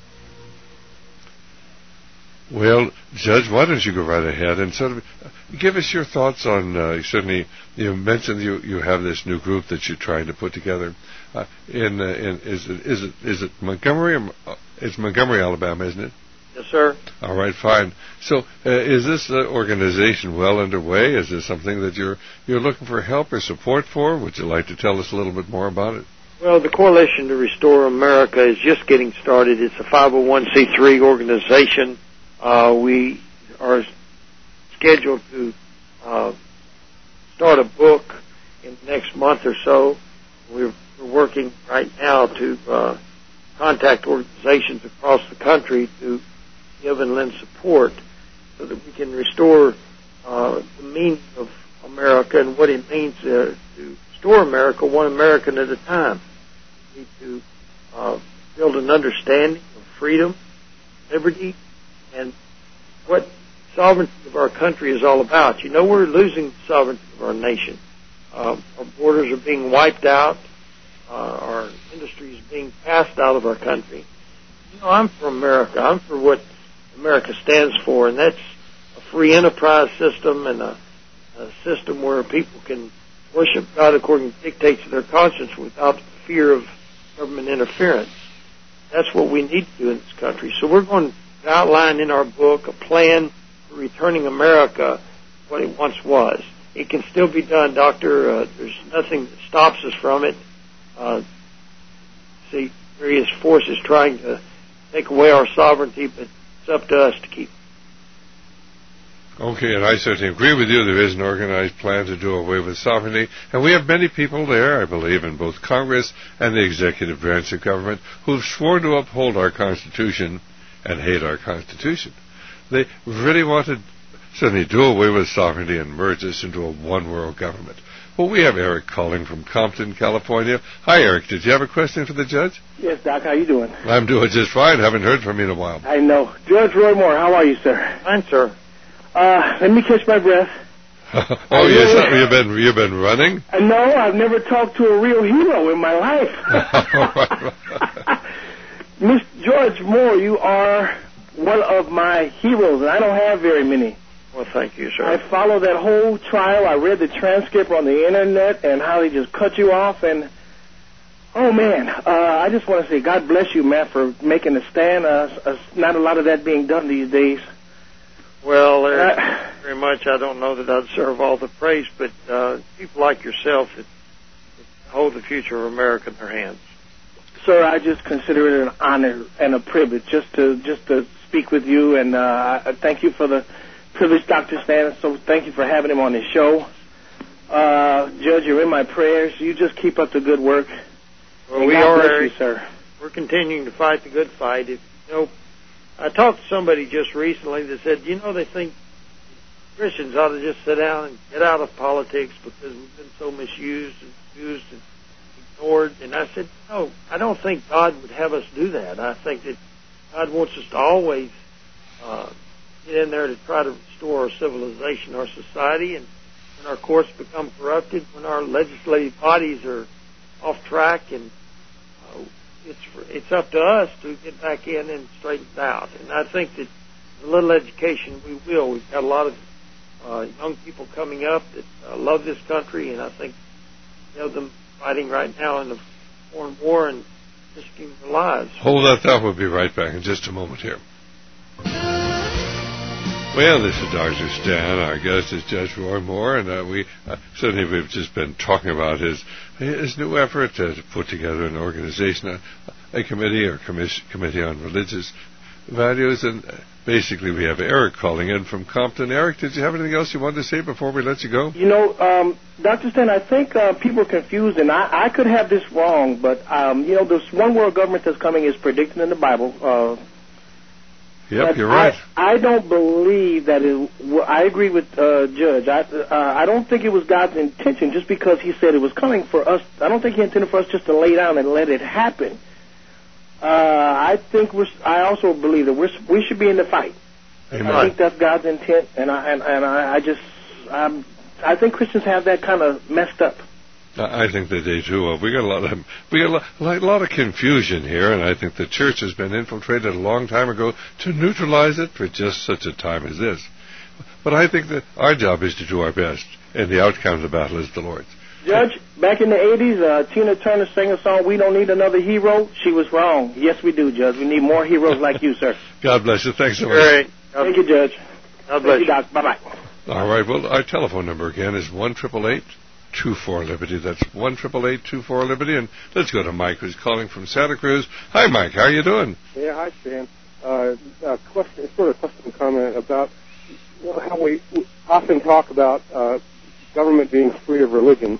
Well, Judge, why don't you go right ahead and sort of give us your thoughts on, certainly you mentioned you have this new group that you're trying to put together. Is it Montgomery? It's Montgomery, Alabama, isn't it? Yes, sir. All right, fine. So is this organization well underway? Is this something that you're looking for help or support for? Would you like to tell us a little bit more about it? Well, the Coalition to Restore America is just getting started. It's a 501c3 organization. We are scheduled to start a book in the next month or so. We're working right now to contact organizations across the country to give and lend support so that we can restore the meaning of America and what it means to restore America one American at a time. We need to build an understanding of freedom, liberty, and what sovereignty of our country is all about. You know, we're losing the sovereignty of our nation. Our borders are being wiped out. Our industry is being passed out of our country. You know, I'm for America. I'm for what America stands for, and that's a free enterprise system and a system where people can worship God according to the dictates of their conscience without fear of government interference. That's what we need to do in this country. So we're going to outline in our book a plan for returning America what it once was. It can still be done, Doctor. There's nothing that stops us from it. See various forces trying to take away our sovereignty, but it's up to us to keep it. Okay, and I certainly agree with you. There is an organized plan to do away with sovereignty, and we have many people there, I believe, in both Congress and the executive branch of government who've sworn to uphold our Constitution and hate our Constitution. They really want to certainly do away with sovereignty and merge us into a one-world government. Well, we have Eric calling from Compton, California. Hi, Eric. Did you have a question for the judge? Yes, Doc. How you doing? I'm doing just fine. Haven't heard from you in a while. I know. Judge Roy Moore, how are you, sir? Fine, sir. Let me catch my breath. Oh, yes, you've been running? No, I've never talked to a real hero in my life. Miss George Moore, you are one of my heroes, and I don't have very many. Well, thank you, sir. I followed that whole trial. I read the transcript on the Internet and how they just cut you off. And, oh, man, I just want to say God bless you, man, for making a stand. Not a lot of that being done these days. Well, very much. I don't know that I'd deserve all the praise, but people like yourself that hold the future of America in their hands. Sir, I just consider it an honor and a privilege just to speak with you, and I thank you for the privilege, Dr. Stan. So thank you for having him on the show. Judge, you're in my prayers. You just keep up the good work. Well, we are, Eric. Sir. We're continuing to fight the good fight. I talked to somebody just recently that said, they think Christians ought to just sit down and get out of politics because we've been so misused and abused and ignored. And I said, no, I don't think God would have us do that. I think that God wants us to always get in there to try to restore our civilization, our society, and when our courts become corrupted, when our legislative bodies are off track, and it's up to us to get back in and straighten it out. And I think that a little education we will. We've got a lot of young people coming up that love this country, and I think them fighting right now in the foreign war and risking their lives. Hold that thought. We'll be right back in just a moment here. Well, this is Dr. Stan. Our guest is Judge Roy Moore, and we've just been talking about his new effort to put together an organization, a committee or committee on religious values, and basically we have Eric calling in from Compton. Eric, did you have anything else you wanted to say before we let you go? Dr. Stan, I think people are confused, and I could have this wrong, but this one world government that's coming is predicted in the Bible. Yep, you're right. I don't believe that I agree with Judge. I don't think it was God's intention just because he said it was coming for us. I don't think he intended for us just to lay down and let it happen. I also believe that we should be in the fight. Amen. I think that's God's intent, and I think Christians have that kind of messed up. I think that they do. We got a lot of confusion here, and I think the church has been infiltrated a long time ago to neutralize it for just such a time as this. But I think that our job is to do our best, and the outcome of the battle is the Lord's. Judge, back in the 80s, Tina Turner sang a song, "We Don't Need Another Hero." She was wrong. Yes, we do, Judge. We need more heroes like you, sir. God bless you. Thanks so much. Great. Thank you, Judge. God bless you. Doc. Bye-bye. All right. Well, our telephone number again is 1-888-24-LIBERTY. That's 1-888-24-LIBERTY. And let's go to Mike, who's calling from Santa Cruz. Hi, Mike. How are you doing? Yeah, hi, Stan. A question and comment about how we often talk about government being free of religion.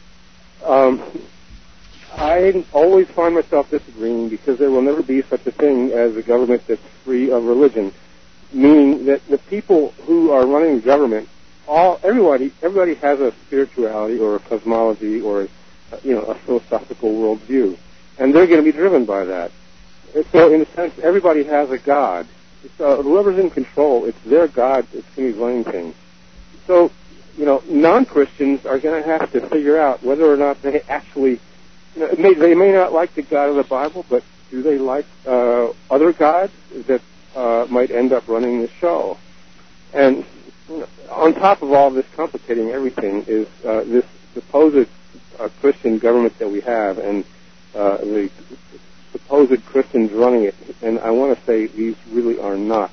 I always find myself disagreeing because there will never be such a thing as a government that's free of religion, meaning that the people who are running the government, everybody has a spirituality or a cosmology or a philosophical worldview, and they're going to be driven by that. So in a sense, everybody has a god. Whoever's in control, it's their god that's going to be running things. So non-Christians are going to have to figure out whether or not they actually, they may not like the God of the Bible, but do they like other gods that might end up running the show? And on top of all this complicating everything is this supposed Christian government that we have and the supposed Christians running it. And I want to say these really are not.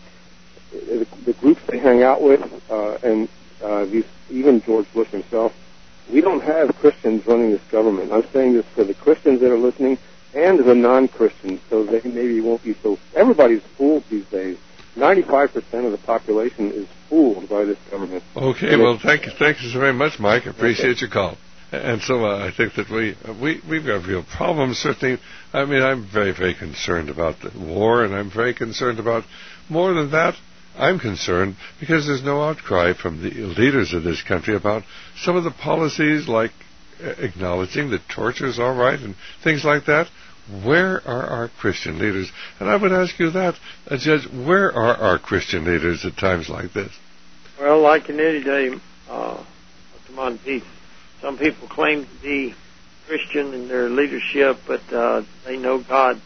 The groups they hang out with and even George Bush himself, we don't have Christians running this government. I'm saying this for the Christians that are listening and the non-Christians, so they maybe won't be so... Everybody's fooled these days. 95% of the population is fooled by this government. Okay, well, thank you so very much, Mike. I appreciate your call. And so I think that we've got real problems, certainly. I mean, I'm very, very concerned about the war, and I'm very concerned about, more than that, I'm concerned because there's no outcry from the leaders of this country about some of the policies, like acknowledging that torture is all right and things like that. Where are our Christian leaders? And I would ask you that, Judge, where are our Christian leaders at times like this? Well, like in any day, Dr. Monteith, some people claim to be Christian in their leadership, but they know God.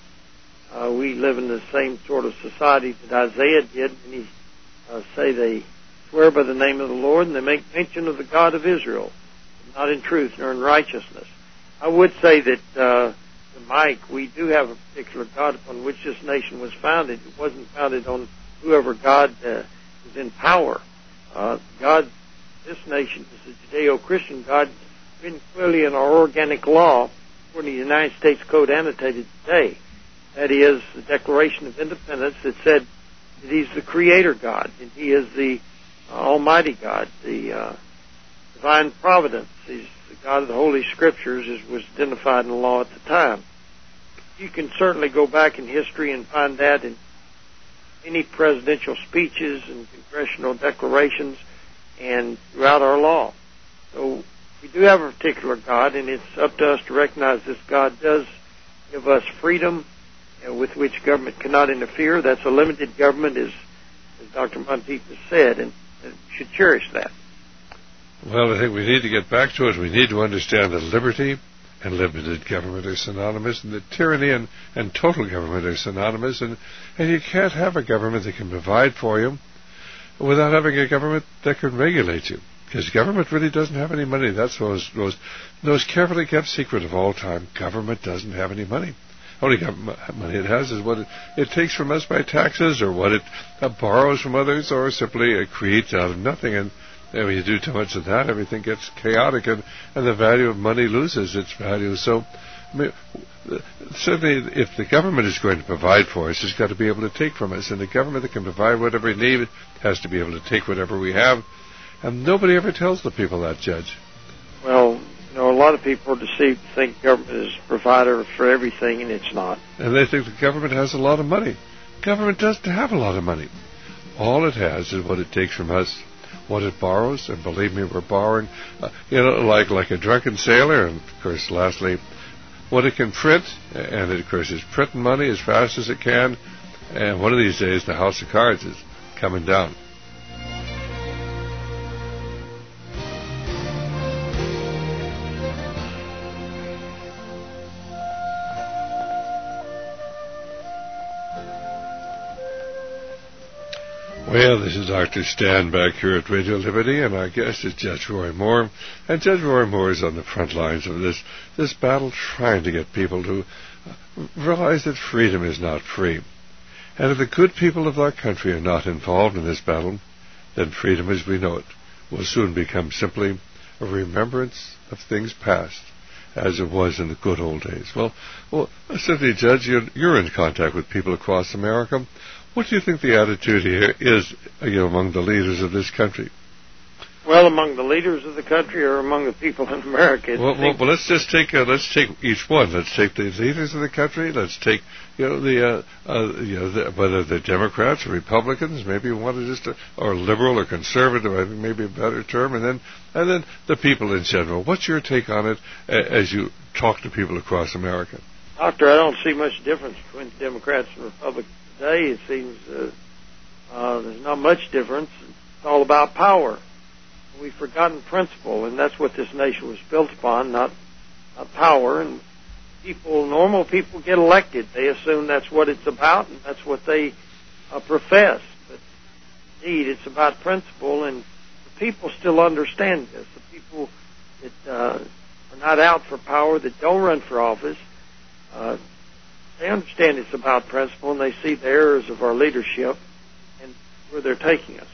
We live in the same sort of society that Isaiah did, and he say they swear by the name of the Lord, and they make mention of the God of Israel, not in truth nor in righteousness. I would say that, to Mike, we do have a particular God upon which this nation was founded. It wasn't founded on whoever God is in power. God, this nation is a Judeo-Christian God, written clearly in our organic law, according to the United States Code annotated today. That is the Declaration of Independence that said that He's the Creator God, and He is the Almighty God, the Divine Providence. He's the God of the Holy Scriptures, as was identified in the law at the time. You can certainly go back in history and find that in any presidential speeches and congressional declarations and throughout our law. So we do have a particular God, and it's up to us to recognize this God does give us freedom with which government cannot interfere. That's a limited government, as Dr. Monteith has said, and we should cherish that. Well, I think we need to get back to it. We need to understand that liberty and limited government are synonymous, and that tyranny and total government are synonymous, and you can't have a government that can provide for you without having a government that can regulate you. Because government really doesn't have any money. That's the most carefully kept secret of all time. Government doesn't have any money. Only money it has is what it takes from us by taxes, or what it borrows from others, or simply it creates out of nothing. And when you do too much of that, everything gets chaotic, and the value of money loses its value. So certainly, if the government is going to provide for us, it's got to be able to take from us. And the government that can provide whatever we need has to be able to take whatever we have. And nobody ever tells the people that, Judge. Well, a lot of people are deceived to think government is a provider for everything, and it's not. And they think the government has a lot of money. Government doesn't have a lot of money. All it has is what it takes from us, what it borrows, and believe me, we're borrowing, like a drunken sailor. And, of course, lastly, what it can print, and of course, it's printing money as fast as it can. And one of these days, the house of cards is coming down. Well, this is Dr. Stan back here at Radio Liberty, and our guest is Judge Roy Moore. And Judge Roy Moore is on the front lines of this battle, trying to get people to realize that freedom is not free. And if the good people of our country are not involved in this battle, then freedom as we know it will soon become simply a remembrance of things past, as it was in the good old days. Well, certainly, Judge, you're in contact with people across America. What do you think the attitude here is among the leaders of this country? Well, among the leaders of the country, or among the people in America? Well, let's just take each one. Let's take the leaders of the country. Let's take whether they're Democrats or Republicans, maybe one is or liberal or conservative. I think maybe a better term, and then the people in general. What's your take on it as you talk to people across America? Doctor, I don't see much difference between Democrats and Republicans today. It seems there's not much difference. It's all about power. We've forgotten principle, and that's what this nation was built upon, not power. And normal people get elected. They assume that's what it's about, and that's what they profess. But indeed, it's about principle, and the people still understand this. The people that are not out for power, that don't run for office, they understand it's about principle, and they see the errors of our leadership and where they're taking us.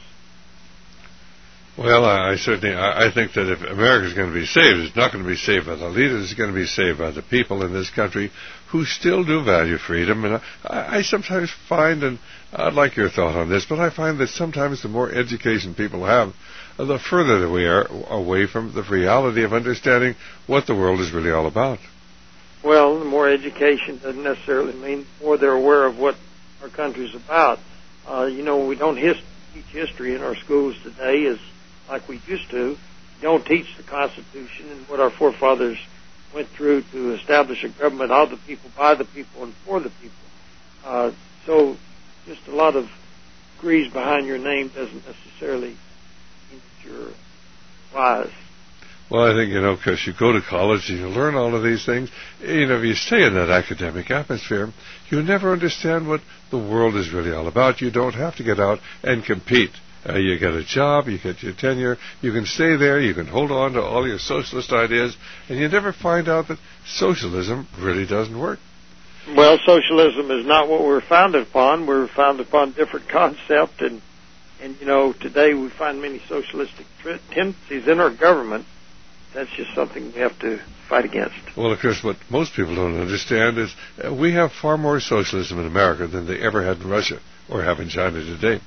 Well, I think that if America is going to be saved, it's not going to be saved by the leaders. It's going to be saved by the people in this country who still do value freedom. And I sometimes find, and I'd like your thought on this, but I find that sometimes the more education people have, the further that we are away from the reality of understanding what the world is really all about. Well, the more education doesn't necessarily mean more they're aware of what our country's about. We don't teach history in our schools today as like we used to. We don't teach the Constitution and what our forefathers went through to establish a government of the people, by the people, and for the people. So just a lot of degrees behind your name doesn't necessarily mean that you're wise. Well, I think, because you go to college and you learn all of these things, if you stay in that academic atmosphere, you never understand what the world is really all about. You don't have to get out and compete. You get a job, you get your tenure, you can stay there, you can hold on to all your socialist ideas, and you never find out that socialism really doesn't work. Well, socialism is not what we're founded upon. We're founded upon different concept, and today we find many socialistic tendencies in our government. That's just something we have to fight against. Well, of course, what most people don't understand is we have far more socialism in America than they ever had in Russia or have in China today.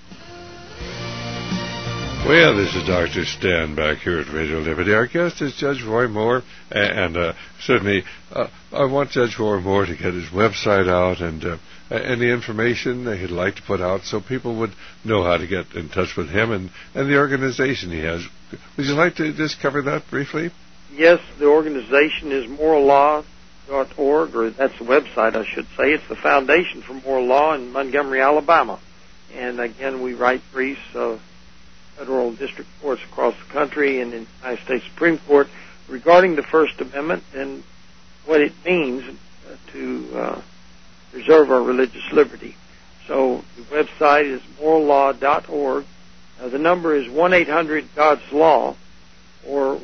Well, this is Dr. Stan back here at Radio Liberty. Our guest is Judge Roy Moore, and certainly I want Judge Roy Moore to get his website out and the information that he'd like to put out so people would know how to get in touch with him and the organization he has. Would you like to just cover that briefly? Yes, the organization is morallaw.org, or that's the website, I should say. It's the Foundation for Moral Law in Montgomery, Alabama. And again, we write briefs federal district courts across the country and in the United States Supreme Court regarding the First Amendment and what it means to preserve our religious liberty. So the website is morallaw.org. The number is 1-800-GODS-LAW or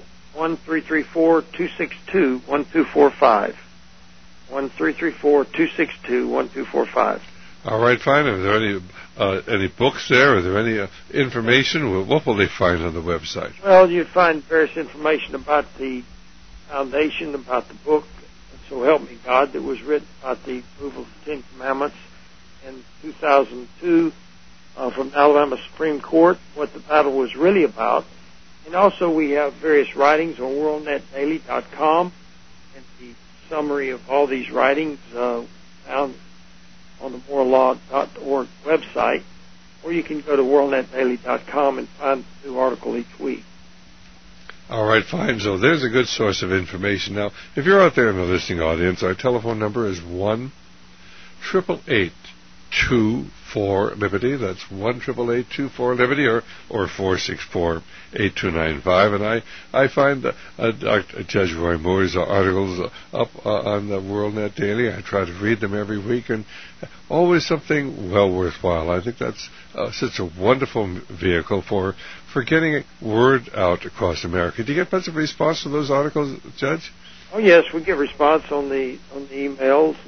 1-334-262-1245. 1-334-262-1245. All right, fine. Are there any books there? Are there any information? What will they find on the website? Well, you'd find various information about the foundation, about the book, So Help Me God, that was written about the removal of the Ten Commandments in 2002 from the Alabama Supreme Court, what the battle was really about. And also we have various writings on WorldNetDaily.com, and the summary of all these writings found on the morelaw.org website, or you can go to WorldNetDaily.com and find a new article each week. All right, fine. So there's a good source of information. Now, if you're out there in the listening audience, our telephone number is 1-888-24-LIBERTY. That's 1-888-24-LIBERTY or 464-8295. And I find Judge Roy Moore's articles up on the WorldNet Daily. I try to read them every week, and always something well worthwhile. I think that's such a wonderful vehicle for getting word out across America. Do you get much of a response to those articles, Judge? Oh yes, we get response on the emails.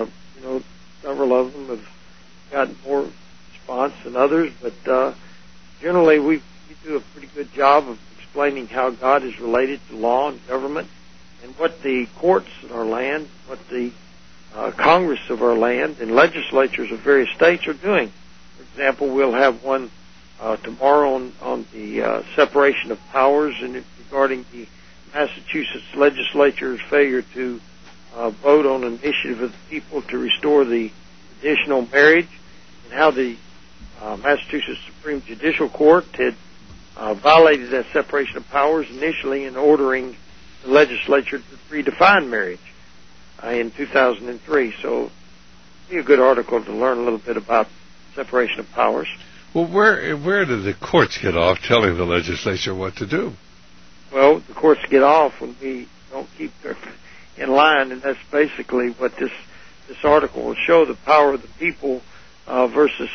Several of them have gotten more response than others, but generally we do a pretty good job of explaining how God is related to law and government, and what the courts in our land, what the Congress of our land and legislatures of various states are doing. For example, we'll have one tomorrow on the separation of powers, and regarding the Massachusetts legislature's failure to vote on an initiative of the people to restore the traditional marriage, and how the Massachusetts Supreme Judicial Court had violated that separation of powers initially in ordering the legislature to redefine marriage in 2003. So it'd be a good article to learn a little bit about separation of powers. Well, where do the courts get off telling the legislature what to do? Well, the courts get off when we don't keep them in line, and that's basically what this article will show: the power of the people versus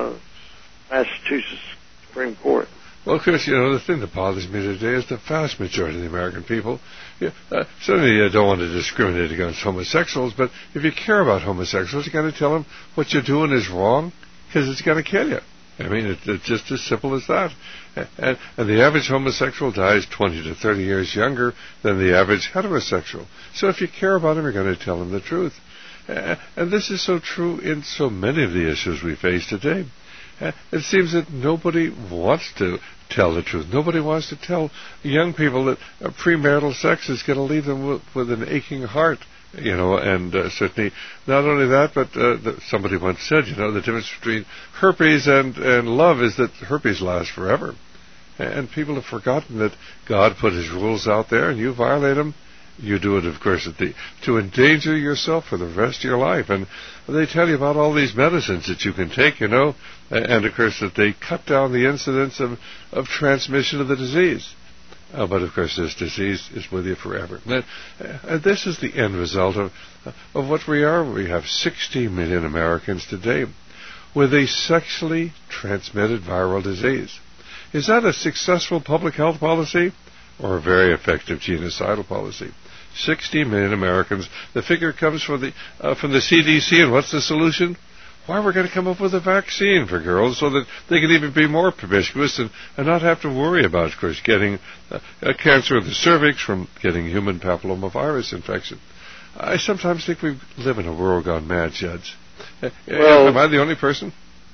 Massachusetts Supreme Court. Well, Chris, the thing that bothers me today is the vast majority of the American people certainly don't want to discriminate against homosexuals, but if you care about homosexuals, you got to tell them what you're doing is wrong, because it's going to kill you. I mean, it's just as simple as that. And the average homosexual dies 20 to 30 years younger than the average heterosexual. So if you care about them, you're going to tell them the truth. And this is so true in so many of the issues we face today. It seems that nobody wants to tell the truth. Nobody wants to tell young people that premarital sex is going to leave them with an aching heart. And certainly not only that, but somebody once said, the difference between herpes and love is that herpes lasts forever. And people have forgotten that God put His rules out there, and you violate them, you do it, of course, to endanger yourself for the rest of your life. And they tell you about all these medicines that you can take, and of course that they cut down the incidence of transmission of the disease. But of course this disease is with you forever. And this is the end result of what we are. We have 60 million Americans today with a sexually transmitted viral disease. Is that a successful public health policy or a very effective genocidal policy? 60 million Americans. The figure comes from the CDC, and what's the solution? Why, we're going to come up with a vaccine for girls so that they can even be more promiscuous and not have to worry about, of course, getting a cancer of the cervix from getting human papillomavirus infection. I sometimes think we live in a world gone mad, Judge. Well, am I the only person?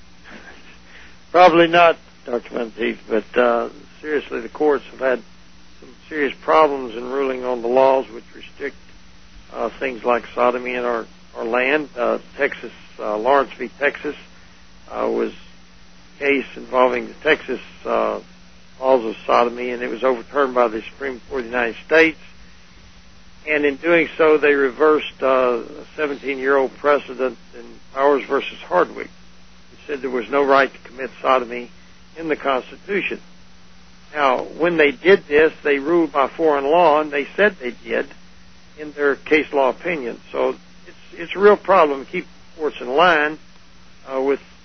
Probably not, Dr. Monteith, but seriously, the courts have had some serious problems in ruling on the laws which restrict things like sodomy in our land. Texas, Lawrence v. Texas was a case involving the Texas laws of sodomy, and it was overturned by the Supreme Court of the United States. And in doing so, they reversed a 17-year-old precedent in Powers v. Hardwick. It said there was no right to commit sodomy in the Constitution. Now, when they did this, they ruled by foreign law, and they said they did in their case law opinion. So it's a real problem to keep courts in line with a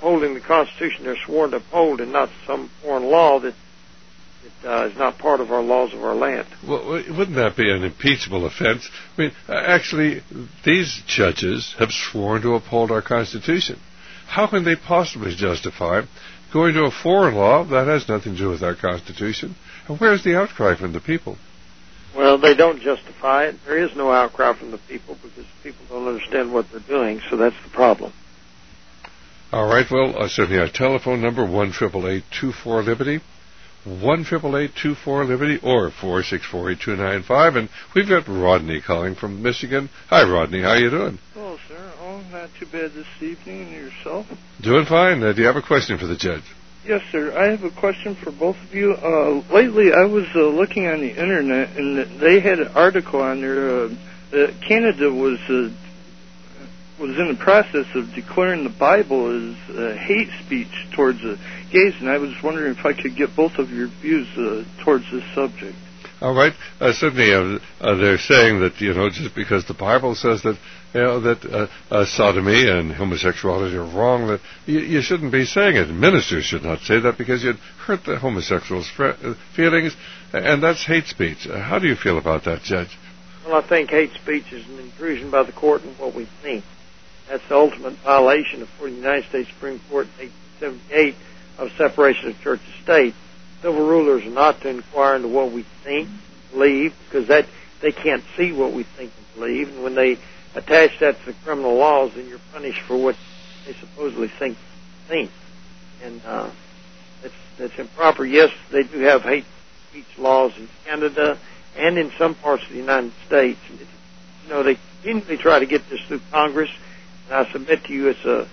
upholding the Constitution they're sworn to uphold, and not some foreign law that is not part of our laws of our land. Well, wouldn't that be an impeachable offense? I mean, actually, these judges have sworn to uphold our Constitution. How can they possibly justify going to a foreign law that has nothing to do with our Constitution? And where's the outcry from the people? Well, they don't justify it. There is no outcry from the people because people don't understand what they're doing, so that's the problem. All right, well, certainly our telephone number, 1-888-24-LIBERTY, 1-888-24-LIBERTY, or 464-8295, and we've got Rodney calling from Michigan. Hi, Rodney, how you doing? Hello, sir. Oh, not too bad this evening. And yourself? Doing fine. Do you have a question for the judge? Yes, sir. I have a question for both of you. Lately, I was looking on the Internet, and they had an article on there that Canada was in the process of declaring the Bible as hate speech towards gays, and I was wondering if I could get both of your views towards this subject. All right. Certainly, they're saying that, just because the Bible says that, that sodomy and homosexuality are wrong, that you shouldn't be saying it. Ministers should not say that because you'd hurt the homosexuals' feelings, and that's hate speech. How do you feel about that, Judge? Well, I think hate speech is an intrusion by the court in what we think. That's the ultimate violation of the United States Supreme Court in 1878 of separation of church and state. Civil rulers are not to inquire into what we think, believe, because they can't see what we think and believe. And when they attach that to the criminal laws, then you're punished for what they supposedly think. And that's improper. Yes, they do have hate speech laws in Canada and in some parts of the United States. They continually try to get this through Congress, and I submit to you it's a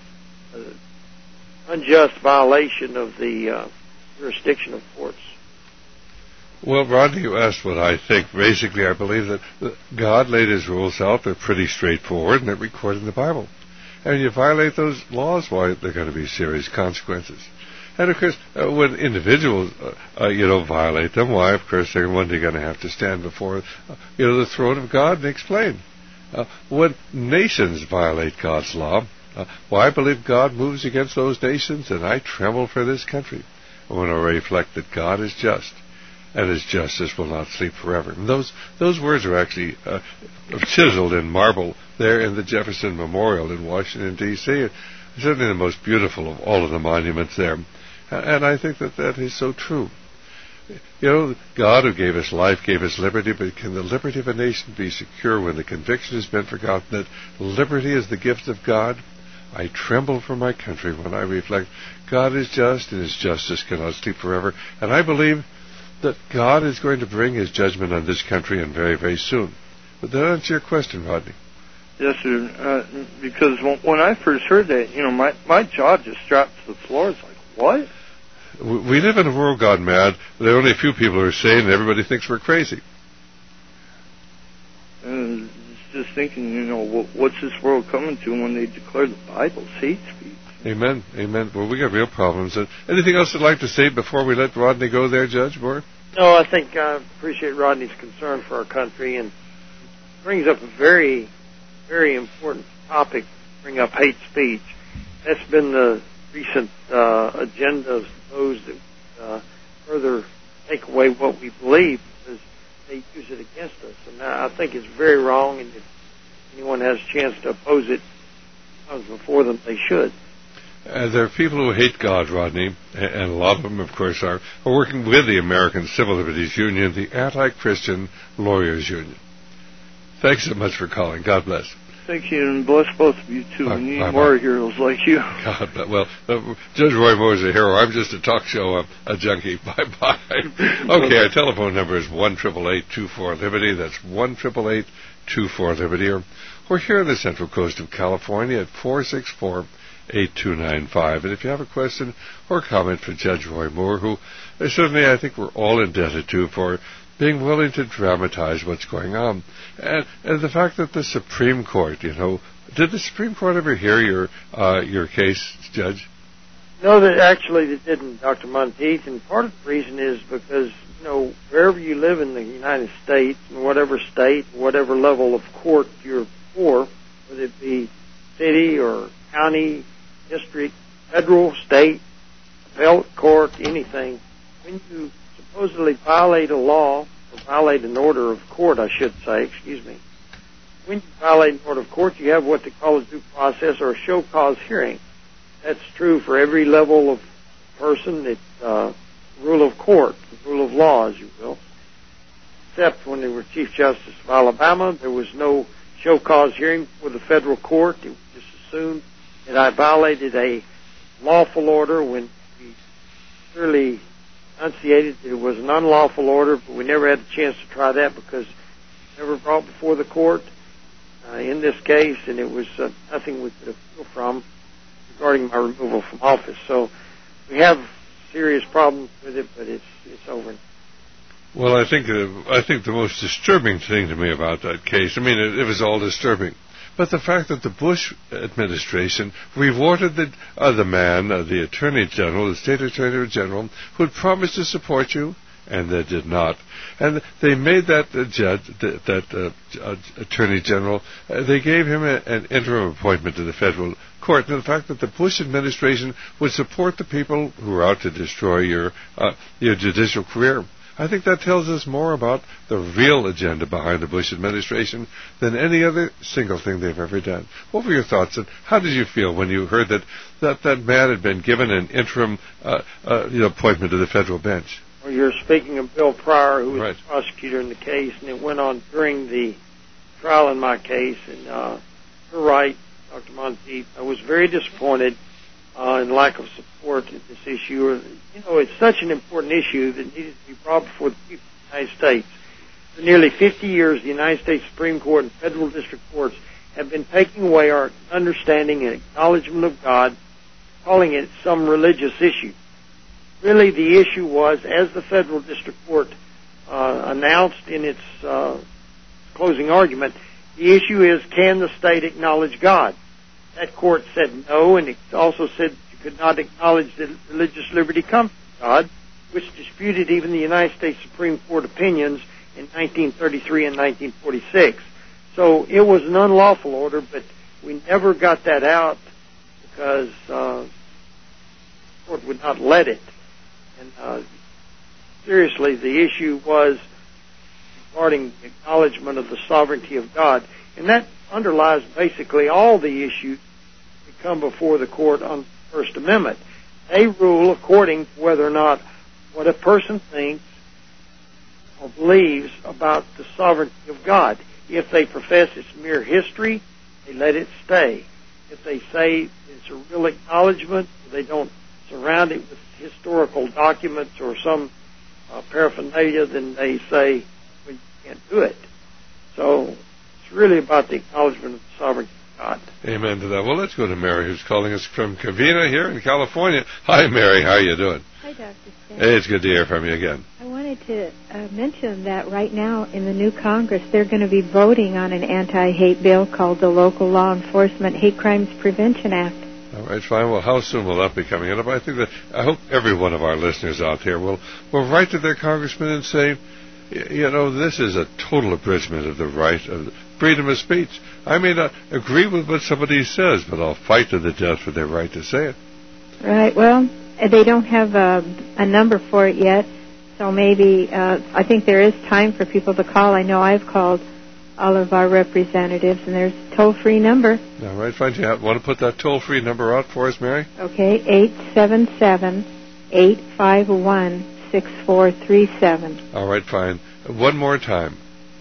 unjust violation of the jurisdiction of courts. Well, Rodney, you asked what I think. Basically, I believe that God laid his rules out. They're pretty straightforward, and they're recorded in the Bible. And you violate those laws, why, they're going to be serious consequences. And, of course, when individuals, violate them, why, of course, they're one day going to have to stand before, the throne of God and explain. When nations violate God's law, I believe God moves against those nations, and I tremble for this country. I want to reflect that God is just, and his justice will not sleep forever. And those words are actually chiseled in marble there in the Jefferson Memorial in Washington, D.C. Certainly the most beautiful of all of the monuments there. And I think that is so true. God who gave us life, gave us liberty, but can the liberty of a nation be secure when the conviction has been forgotten that liberty is the gift of God? I tremble for my country when I reflect God is just and his justice cannot sleep forever. And I believe that God is going to bring his judgment on this country and very, very soon. But that answer your question, Rodney. Yes, sir. Because when I first heard that, my jaw just dropped to the floor. It's like, what? We live in a world gone mad. There are only a few people who are sane, and everybody thinks we're crazy. And just thinking, what's this world coming to when they declare the Bible's hate speech? Amen. Amen. Well, we got real problems. Anything else you'd like to say before we let Rodney go there, Judge Moore? No, I think I appreciate Rodney's concern for our country, and brings up a very, very important topic, bring up hate speech. That's been the recent agenda of those that further take away what we believe because they use it against us. And I think it's very wrong, and if anyone has a chance to oppose it, comes before them, they should. There are people who hate God, Rodney, and a lot of them, of course, are working with the American Civil Liberties Union, the Anti-Christian Lawyers Union. Thanks so much for calling. God bless. Thank you, and bless both of you, too. We need more heroes like you. God, well, Judge Roy Moore is a hero. I'm just a talk show a junkie. Bye-bye. Okay, our telephone number is 1-888-24-LIBERTY. That's 1-888-24-LIBERTY. Or here on the Central Coast of California at 464-8295. And if you have a question or comment for Judge Roy Moore, who certainly I think we're all indebted to for being willing to dramatize what's going on. And the fact that the Supreme Court, did the Supreme Court ever hear your case, Judge? No, they didn't, Dr. Monteith, and part of the reason is because, wherever you live in the United States, in whatever state, whatever level of court you're for, whether it be city or county, district, federal, state, appellate court, anything, when you supposedly violate a law, or violate an order of court, I should say, excuse me, when you violate an order of court, you have what they call a due process or a show cause hearing. That's true for every level of person. It's rule of court, rule of law, as you will. Except when they were Chief Justice of Alabama, there was no show cause hearing for the federal court. It was just assumed that I violated a lawful order when we clearly enunciated that it was an unlawful order, but we never had a chance to try that because it was never brought before the court in this case, and it was nothing we could appeal from regarding my removal from office. So we have serious problems with it, but it's over. Well, I think the most disturbing thing to me about that case, I mean, it was all disturbing, but the fact that the Bush administration rewarded the man, the Attorney General, the State Attorney General, who had promised to support you, and they did not. And they made that Attorney General, they gave him an interim appointment to the federal court. And the fact that the Bush administration would support the people who are out to destroy your judicial career, I think that tells us more about the real agenda behind the Bush administration than any other single thing they've ever done. What were your thoughts, and how did you feel when you heard that man had been given an interim appointment to the federal bench? Well, you're speaking of Bill Pryor, who was the prosecutor in the case, and it went on during the trial in my case. And you're right, Dr. Monteith. I was very disappointed in lack of support in this issue. You know, it's such an important issue that needed to be brought before the people of the United States. For nearly 50 years, the United States Supreme Court and federal district courts have been taking away our understanding and acknowledgement of God, calling it some religious issue. Really, the issue was, as the federal district court announced in its closing argument, the issue is, can the state acknowledge God? That court said no, and it also said you could not acknowledge that religious liberty comes from God, which disputed even the United States Supreme Court opinions in 1933 and 1946. So it was an unlawful order, but we never got that out because the court would not let it. And seriously, the issue was regarding the acknowledgement of the sovereignty of God. And that underlies basically all the issues that come before the court on the First Amendment. They rule according to whether or not what a person thinks or believes about the sovereignty of God. If they profess it's mere history, they let it stay. If they say it's a real acknowledgement, they don't surround it with historical documents or some paraphernalia, then they say, well, you can't do it. So it's really about the acknowledgement of the sovereignty of God. Amen to that. Well, let's go to Mary, who's calling us from Covina here in California. Hi, Mary. How are you doing? Hi, Dr. Stan. Hey, it's good to hear from you again. I wanted to mention that right now in the new Congress, they're going to be voting on an anti-hate bill called the Local Law Enforcement Hate Crimes Prevention Act. All right, fine. Well, how soon will that be coming up? I hope every one of our listeners out there will write to their congressman and say, you know, this is a total abridgment of the right of freedom of speech. I may not agree with what somebody says, but I'll fight to the death for their right to say it. Right. Well, they don't have a number for it yet, so maybe I think there is time for people to call. I know I've called all of our representatives, and there's a toll-free number. All right, fine. You want to put that toll-free number out for us, Mary? Okay, 877-851-6437. All right, fine. One more time.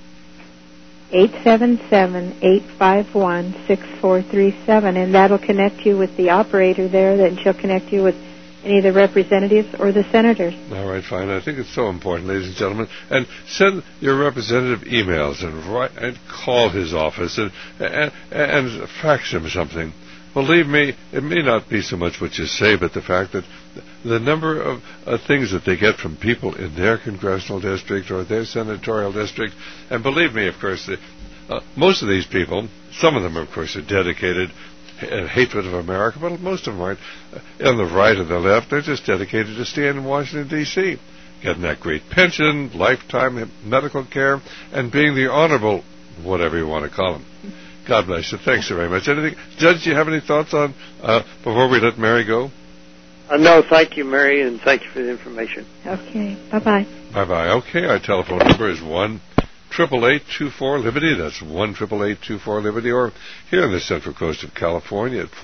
877-851-6437, and that'll connect you with the operator there, then she'll connect you with any of the representatives or the senators. All right, fine. I think it's so important, ladies and gentlemen. And send your representative emails and call his office and fax him something. Believe me, it may not be so much what you say, but the fact that the number of things that they get from people in their congressional district or their senatorial district, and believe me, of course, most of these people, some of them, of course, are dedicated hatred of America, but most of them aren't on the right or the left. They're just dedicated to staying in Washington, D.C., getting that great pension, lifetime medical care, and being the honorable, whatever you want to call them, God bless you. Thanks so very much. Anything, Judge, do you have any thoughts on, before we let Mary go? No, thank you, Mary, and thank you for the information. Okay. Bye-bye. Bye-bye. Okay, our telephone number is 1-888-24-LIBERTY. That's 1-888-24-LIBERTY. Or here on the Central Coast of California at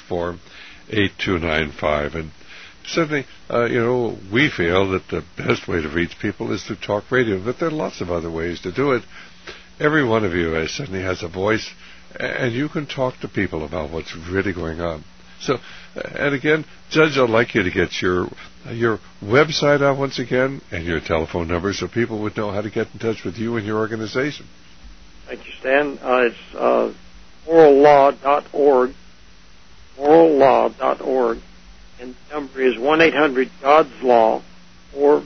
464-8295. And certainly, we feel that the best way to reach people is through talk radio, but there are lots of other ways to do it. Every one of you certainly has a voice, and you can talk to people about what's really going on. So, and again, Judge, I'd like you to get your website out once again and your telephone number so people would know how to get in touch with you and your organization. Thank you, Stan. It's morallaw.org, morallaw.org, and the number is 1-800-GODS-LAW or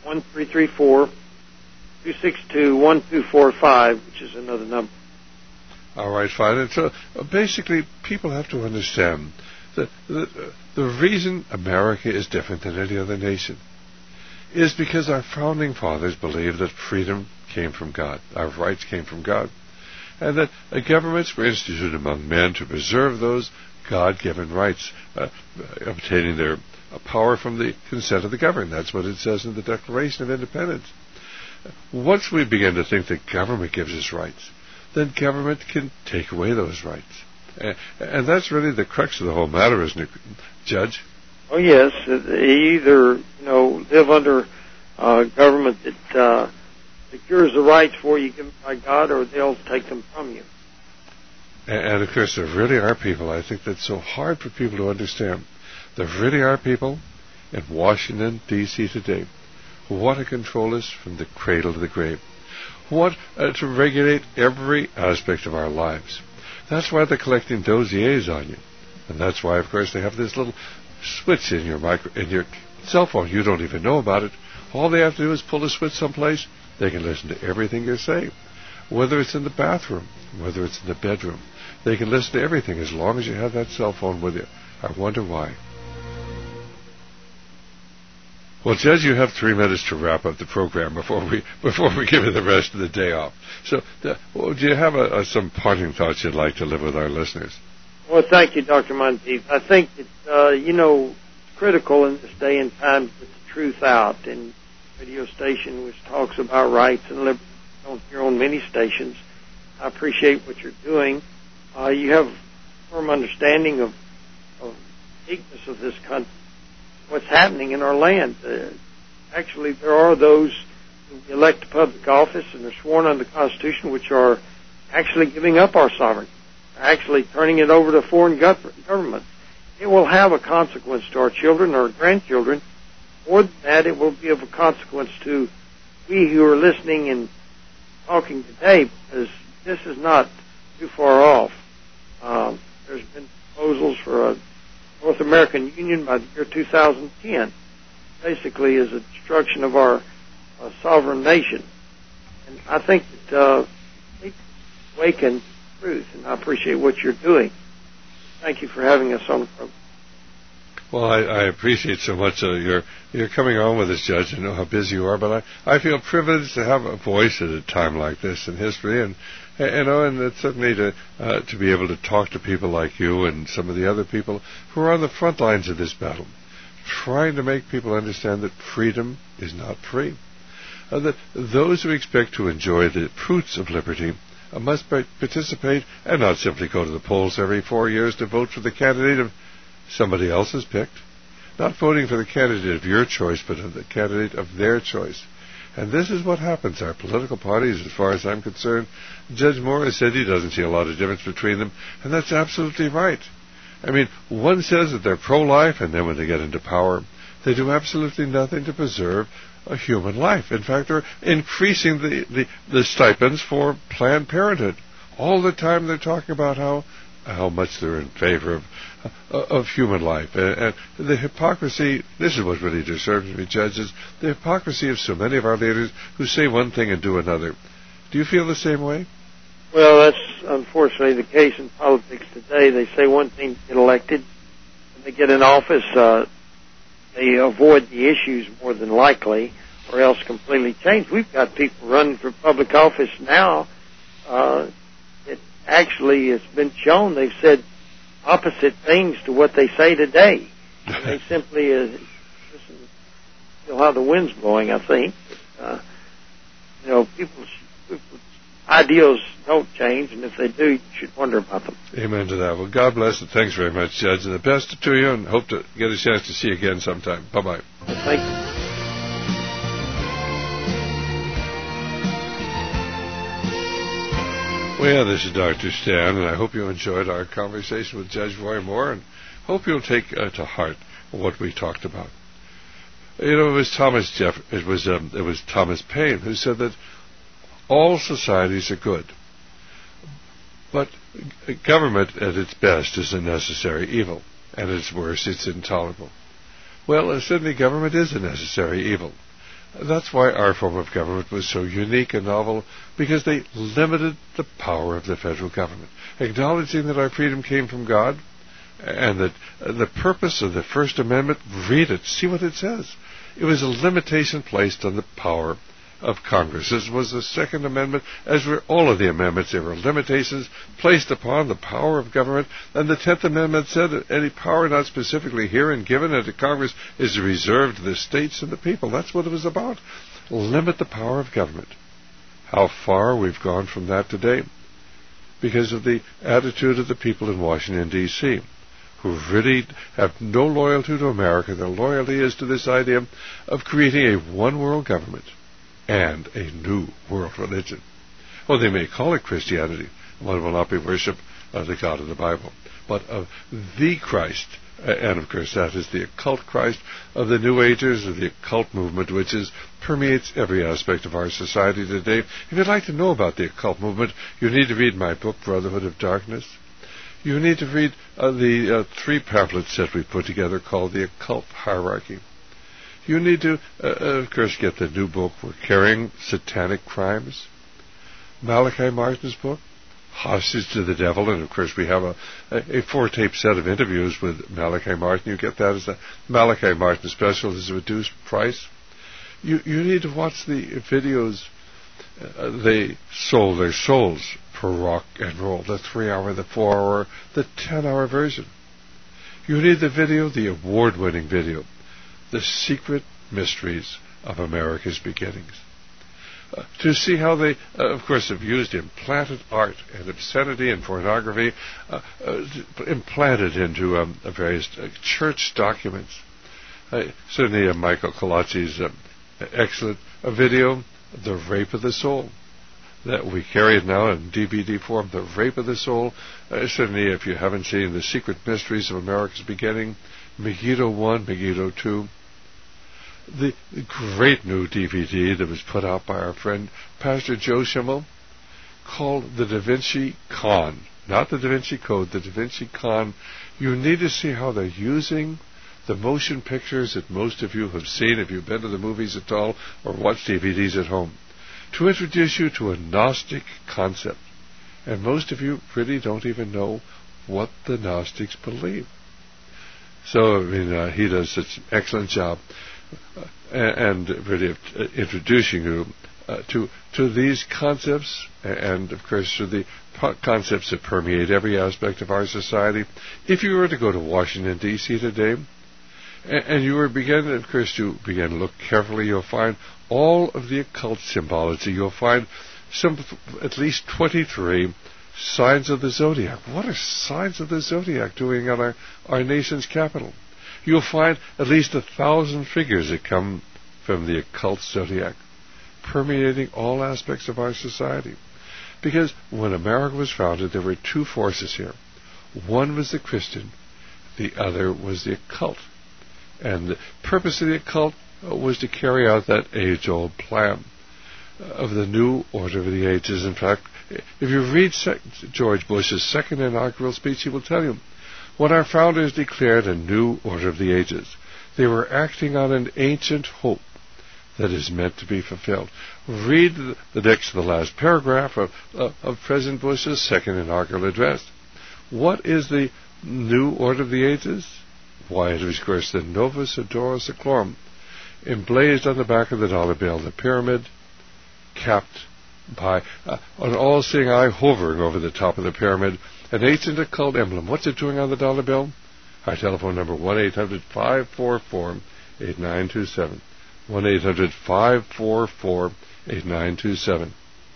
1-334-262-1245, which is another number. All right, fine. And so basically, people have to understand that the reason America is different than any other nation is because our founding fathers believed that freedom came from God, our rights came from God, and that governments were instituted among men to preserve those God-given rights, obtaining their power from the consent of the governed. That's what it says in the Declaration of Independence. Once we begin to think that government gives us rights, then government can take away those rights. And that's really the crux of the whole matter, isn't it, Judge? Oh, yes. Either, live under government that secures the rights for you given by God, or they'll take them from you. And of course, there really are people, I think that's so hard for people to understand. There really are people in Washington, D.C. today who want to control us from the cradle to the grave, who want to regulate every aspect of our lives. That's why they're collecting dossiers on you. And that's why, of course, they have this little switch in your cell phone. You don't even know about it. All they have to do is pull the switch someplace. They can listen to everything you're saying. Whether it's in the bathroom, whether it's in the bedroom, they can listen to everything as long as you have that cell phone with you. I wonder why. Well, Judge, you have 3 minutes to wrap up the program before we give you the rest of the day off. So, do you have some parting thoughts you'd like to leave with our listeners? Well, thank you, Dr. Monteith. I think it's critical in this day and time to get the truth out. And radio station which talks about rights and liberty, don't hear on many stations. I appreciate what you're doing. You have a firm understanding of the weakness of this country, what's happening in our land. Actually, there are those who elect to public office and are sworn under the Constitution which are actually giving up our sovereignty, actually turning it over to foreign governments. It will have a consequence to our children or grandchildren. More than that, it will be of a consequence to we who are listening and talking today, because this is not too far off. There's been proposals for a North American Union by the year 2010. Basically is a destruction of our sovereign nation. And I think that we need to awaken to truth, and I appreciate what you're doing. Thank you for having us on the program. Well, I appreciate so much you're coming on with us, Judge. I know how busy you are, but I feel privileged to have a voice at a time like this in history, and it's certainly to be able to talk to people like you and some of the other people who are on the front lines of this battle, trying to make people understand that freedom is not free, that those who expect to enjoy the fruits of liberty must participate and not simply go to the polls every 4 years to vote for the candidate of somebody else has picked, not voting for the candidate of your choice, but the candidate of their choice. And this is what happens. Our political parties, as far as I'm concerned, Judge Morris said he doesn't see a lot of difference between them, and that's absolutely right. I mean, one says that they're pro-life, and then when they get into power, they do absolutely nothing to preserve a human life. In fact, they're increasing the stipends for Planned Parenthood. All the time they're talking about how much they're in favor of human life. And the hypocrisy, this is what really disturbs me, judges, the hypocrisy of so many of our leaders who say one thing and do another. Do you feel the same way? Well, that's unfortunately the case in politics today. They say one thing to get elected. When they get in office, they avoid the issues more than likely, or else completely change. We've got people running for public office now that actually it's been shown they've said opposite things to what they say today. And they simply feel how the wind's blowing, I think. People's ideals don't change, and if they do, you should wonder about them. Amen to that. Well, God bless and thanks very much, Judge, and the best to you, and hope to get a chance to see you again sometime. Bye-bye. Thank you. Well, this is Dr. Stan, and I hope you enjoyed our conversation with Judge Roy Moore, and hope you'll take to heart what we talked about. It was Thomas Paine who said that all societies are good, but government at its best is a necessary evil, and at its worst it's intolerable. Well, certainly government is a necessary evil. That's why our form of government was so unique and novel, because they limited the power of the federal government, acknowledging that our freedom came from God, and that the purpose of the First Amendment, read it, see what it says. It was a limitation placed on the power of Congress. As was the Second Amendment, as were all of the amendments. There were limitations placed upon the power of government. And the 10th Amendment said that any power not specifically herein given unto Congress is reserved to the states and the people. That's what it was about. Limit the power of government. How far we've gone from that today? Because of the attitude of the people in Washington, D.C., who really have no loyalty to America. Their loyalty is to this idea of creating a one-world government and a new world religion. Well, they may call it Christianity. One will not be worship of the God of the Bible, but of the Christ. And, of course, that is the occult Christ of the New Agers, of the occult movement, which permeates every aspect of our society today. If you'd like to know about the occult movement, you need to read my book, Brotherhood of Darkness. You need to read the 3 pamphlets that we put together called The Occult Hierarchy. You need to, of course, get the new book, We're Carrying Satanic Crimes. Malachi Martin's book, Hostage to the Devil, and of course we have a 4-tape set of interviews with Malachi Martin. You get that as a Malachi Martin special. There's a reduced price. You need to watch the videos. They sold their souls for rock and roll, the 3-hour, the 4-hour, the 10-hour version. You need the video, the award-winning video, The Secret Mysteries of America's Beginnings. To see how they, of course, have used implanted art and obscenity and pornography, implanted into various church documents. Certainly Michael Colacci's excellent video, The Rape of the Soul, that we carry it now in DVD form, The Rape of the Soul. Certainly, if you haven't seen The Secret Mysteries of America's Beginning, Megiddo 1, Megiddo 2, the great new DVD that was put out by our friend Pastor Joe Schimmel called The Da Vinci Con. Not the Da Vinci Code, the Da Vinci Con. You need to see how they're using the motion pictures that most of you have seen if you've been to the movies at all or watched DVDs at home, to introduce you to a Gnostic concept. And most of you really don't even know what the Gnostics believe. So, he does such an excellent job and really introducing you to these concepts, and of course to the concepts that permeate every aspect of our society. If you were to go to Washington, D.C. today, and you were to look carefully, you'll find all of the occult symbology. You'll find at least 23 signs of the zodiac. What are signs of the zodiac doing on our nation's capital? You'll find at least 1,000 figures that come from the occult zodiac, permeating all aspects of our society. Because when America was founded, there were 2 forces here. One was the Christian, the other was the occult. And the purpose of the occult was to carry out that age-old plan of the new order of the ages. In fact, if you read George Bush's second inaugural speech, he will tell you, when our founders declared a new order of the ages, they were acting on an ancient hope that is meant to be fulfilled. Read the next to the last paragraph of President Bush's second inaugural address. What is the new order of the ages? Why, it is, of course, the Novus Ordo Seclorum, emblazoned on the back of the dollar bill, the pyramid, capped by an all-seeing eye hovering over the top of the pyramid, an ancient occult emblem. What's it doing on the dollar bill? Our telephone number, 1-800-544-8927. 1-800-544-8927.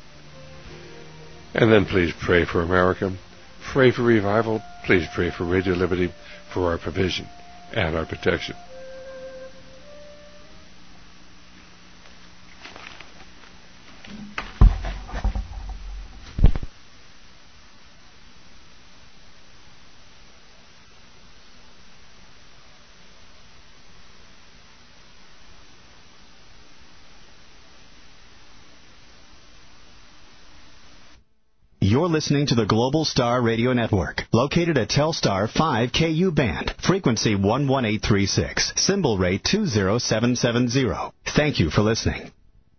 And then please pray for America. Pray for revival. Please pray for Radio Liberty, for our provision and our protection. You're listening to the Global Star Radio Network, located at Telstar 5KU band, frequency 11836, symbol rate 20770. Thank you for listening.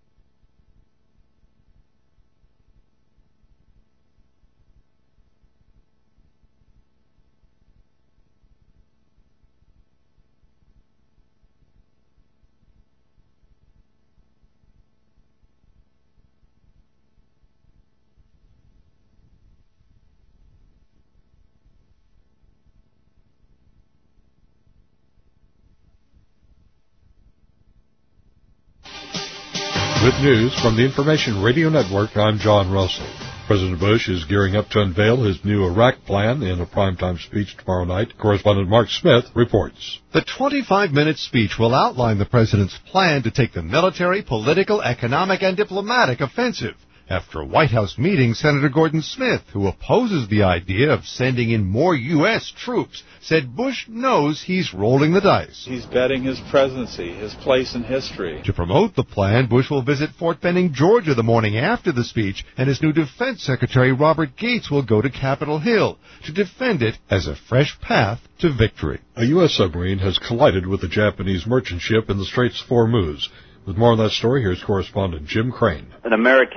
With news from the Information Radio Network, I'm John Russell. President Bush is gearing up to unveil his new Iraq plan in a primetime speech tomorrow night. Correspondent Mark Smith reports. The 25-minute speech will outline the president's plan to take the military, political, economic, and diplomatic offensive. After a White House meeting, Senator Gordon Smith, who opposes the idea of sending in more U.S. troops, said Bush knows he's rolling the dice. He's betting his presidency, his place in history. To promote the plan, Bush will visit Fort Benning, Georgia the morning after the speech, and his new Defense Secretary Robert Gates will go to Capitol Hill to defend it as a fresh path to victory. A U.S. submarine has collided with a Japanese merchant ship in the Straits of Hormuz. With more on that story, here's correspondent Jim Crane. An American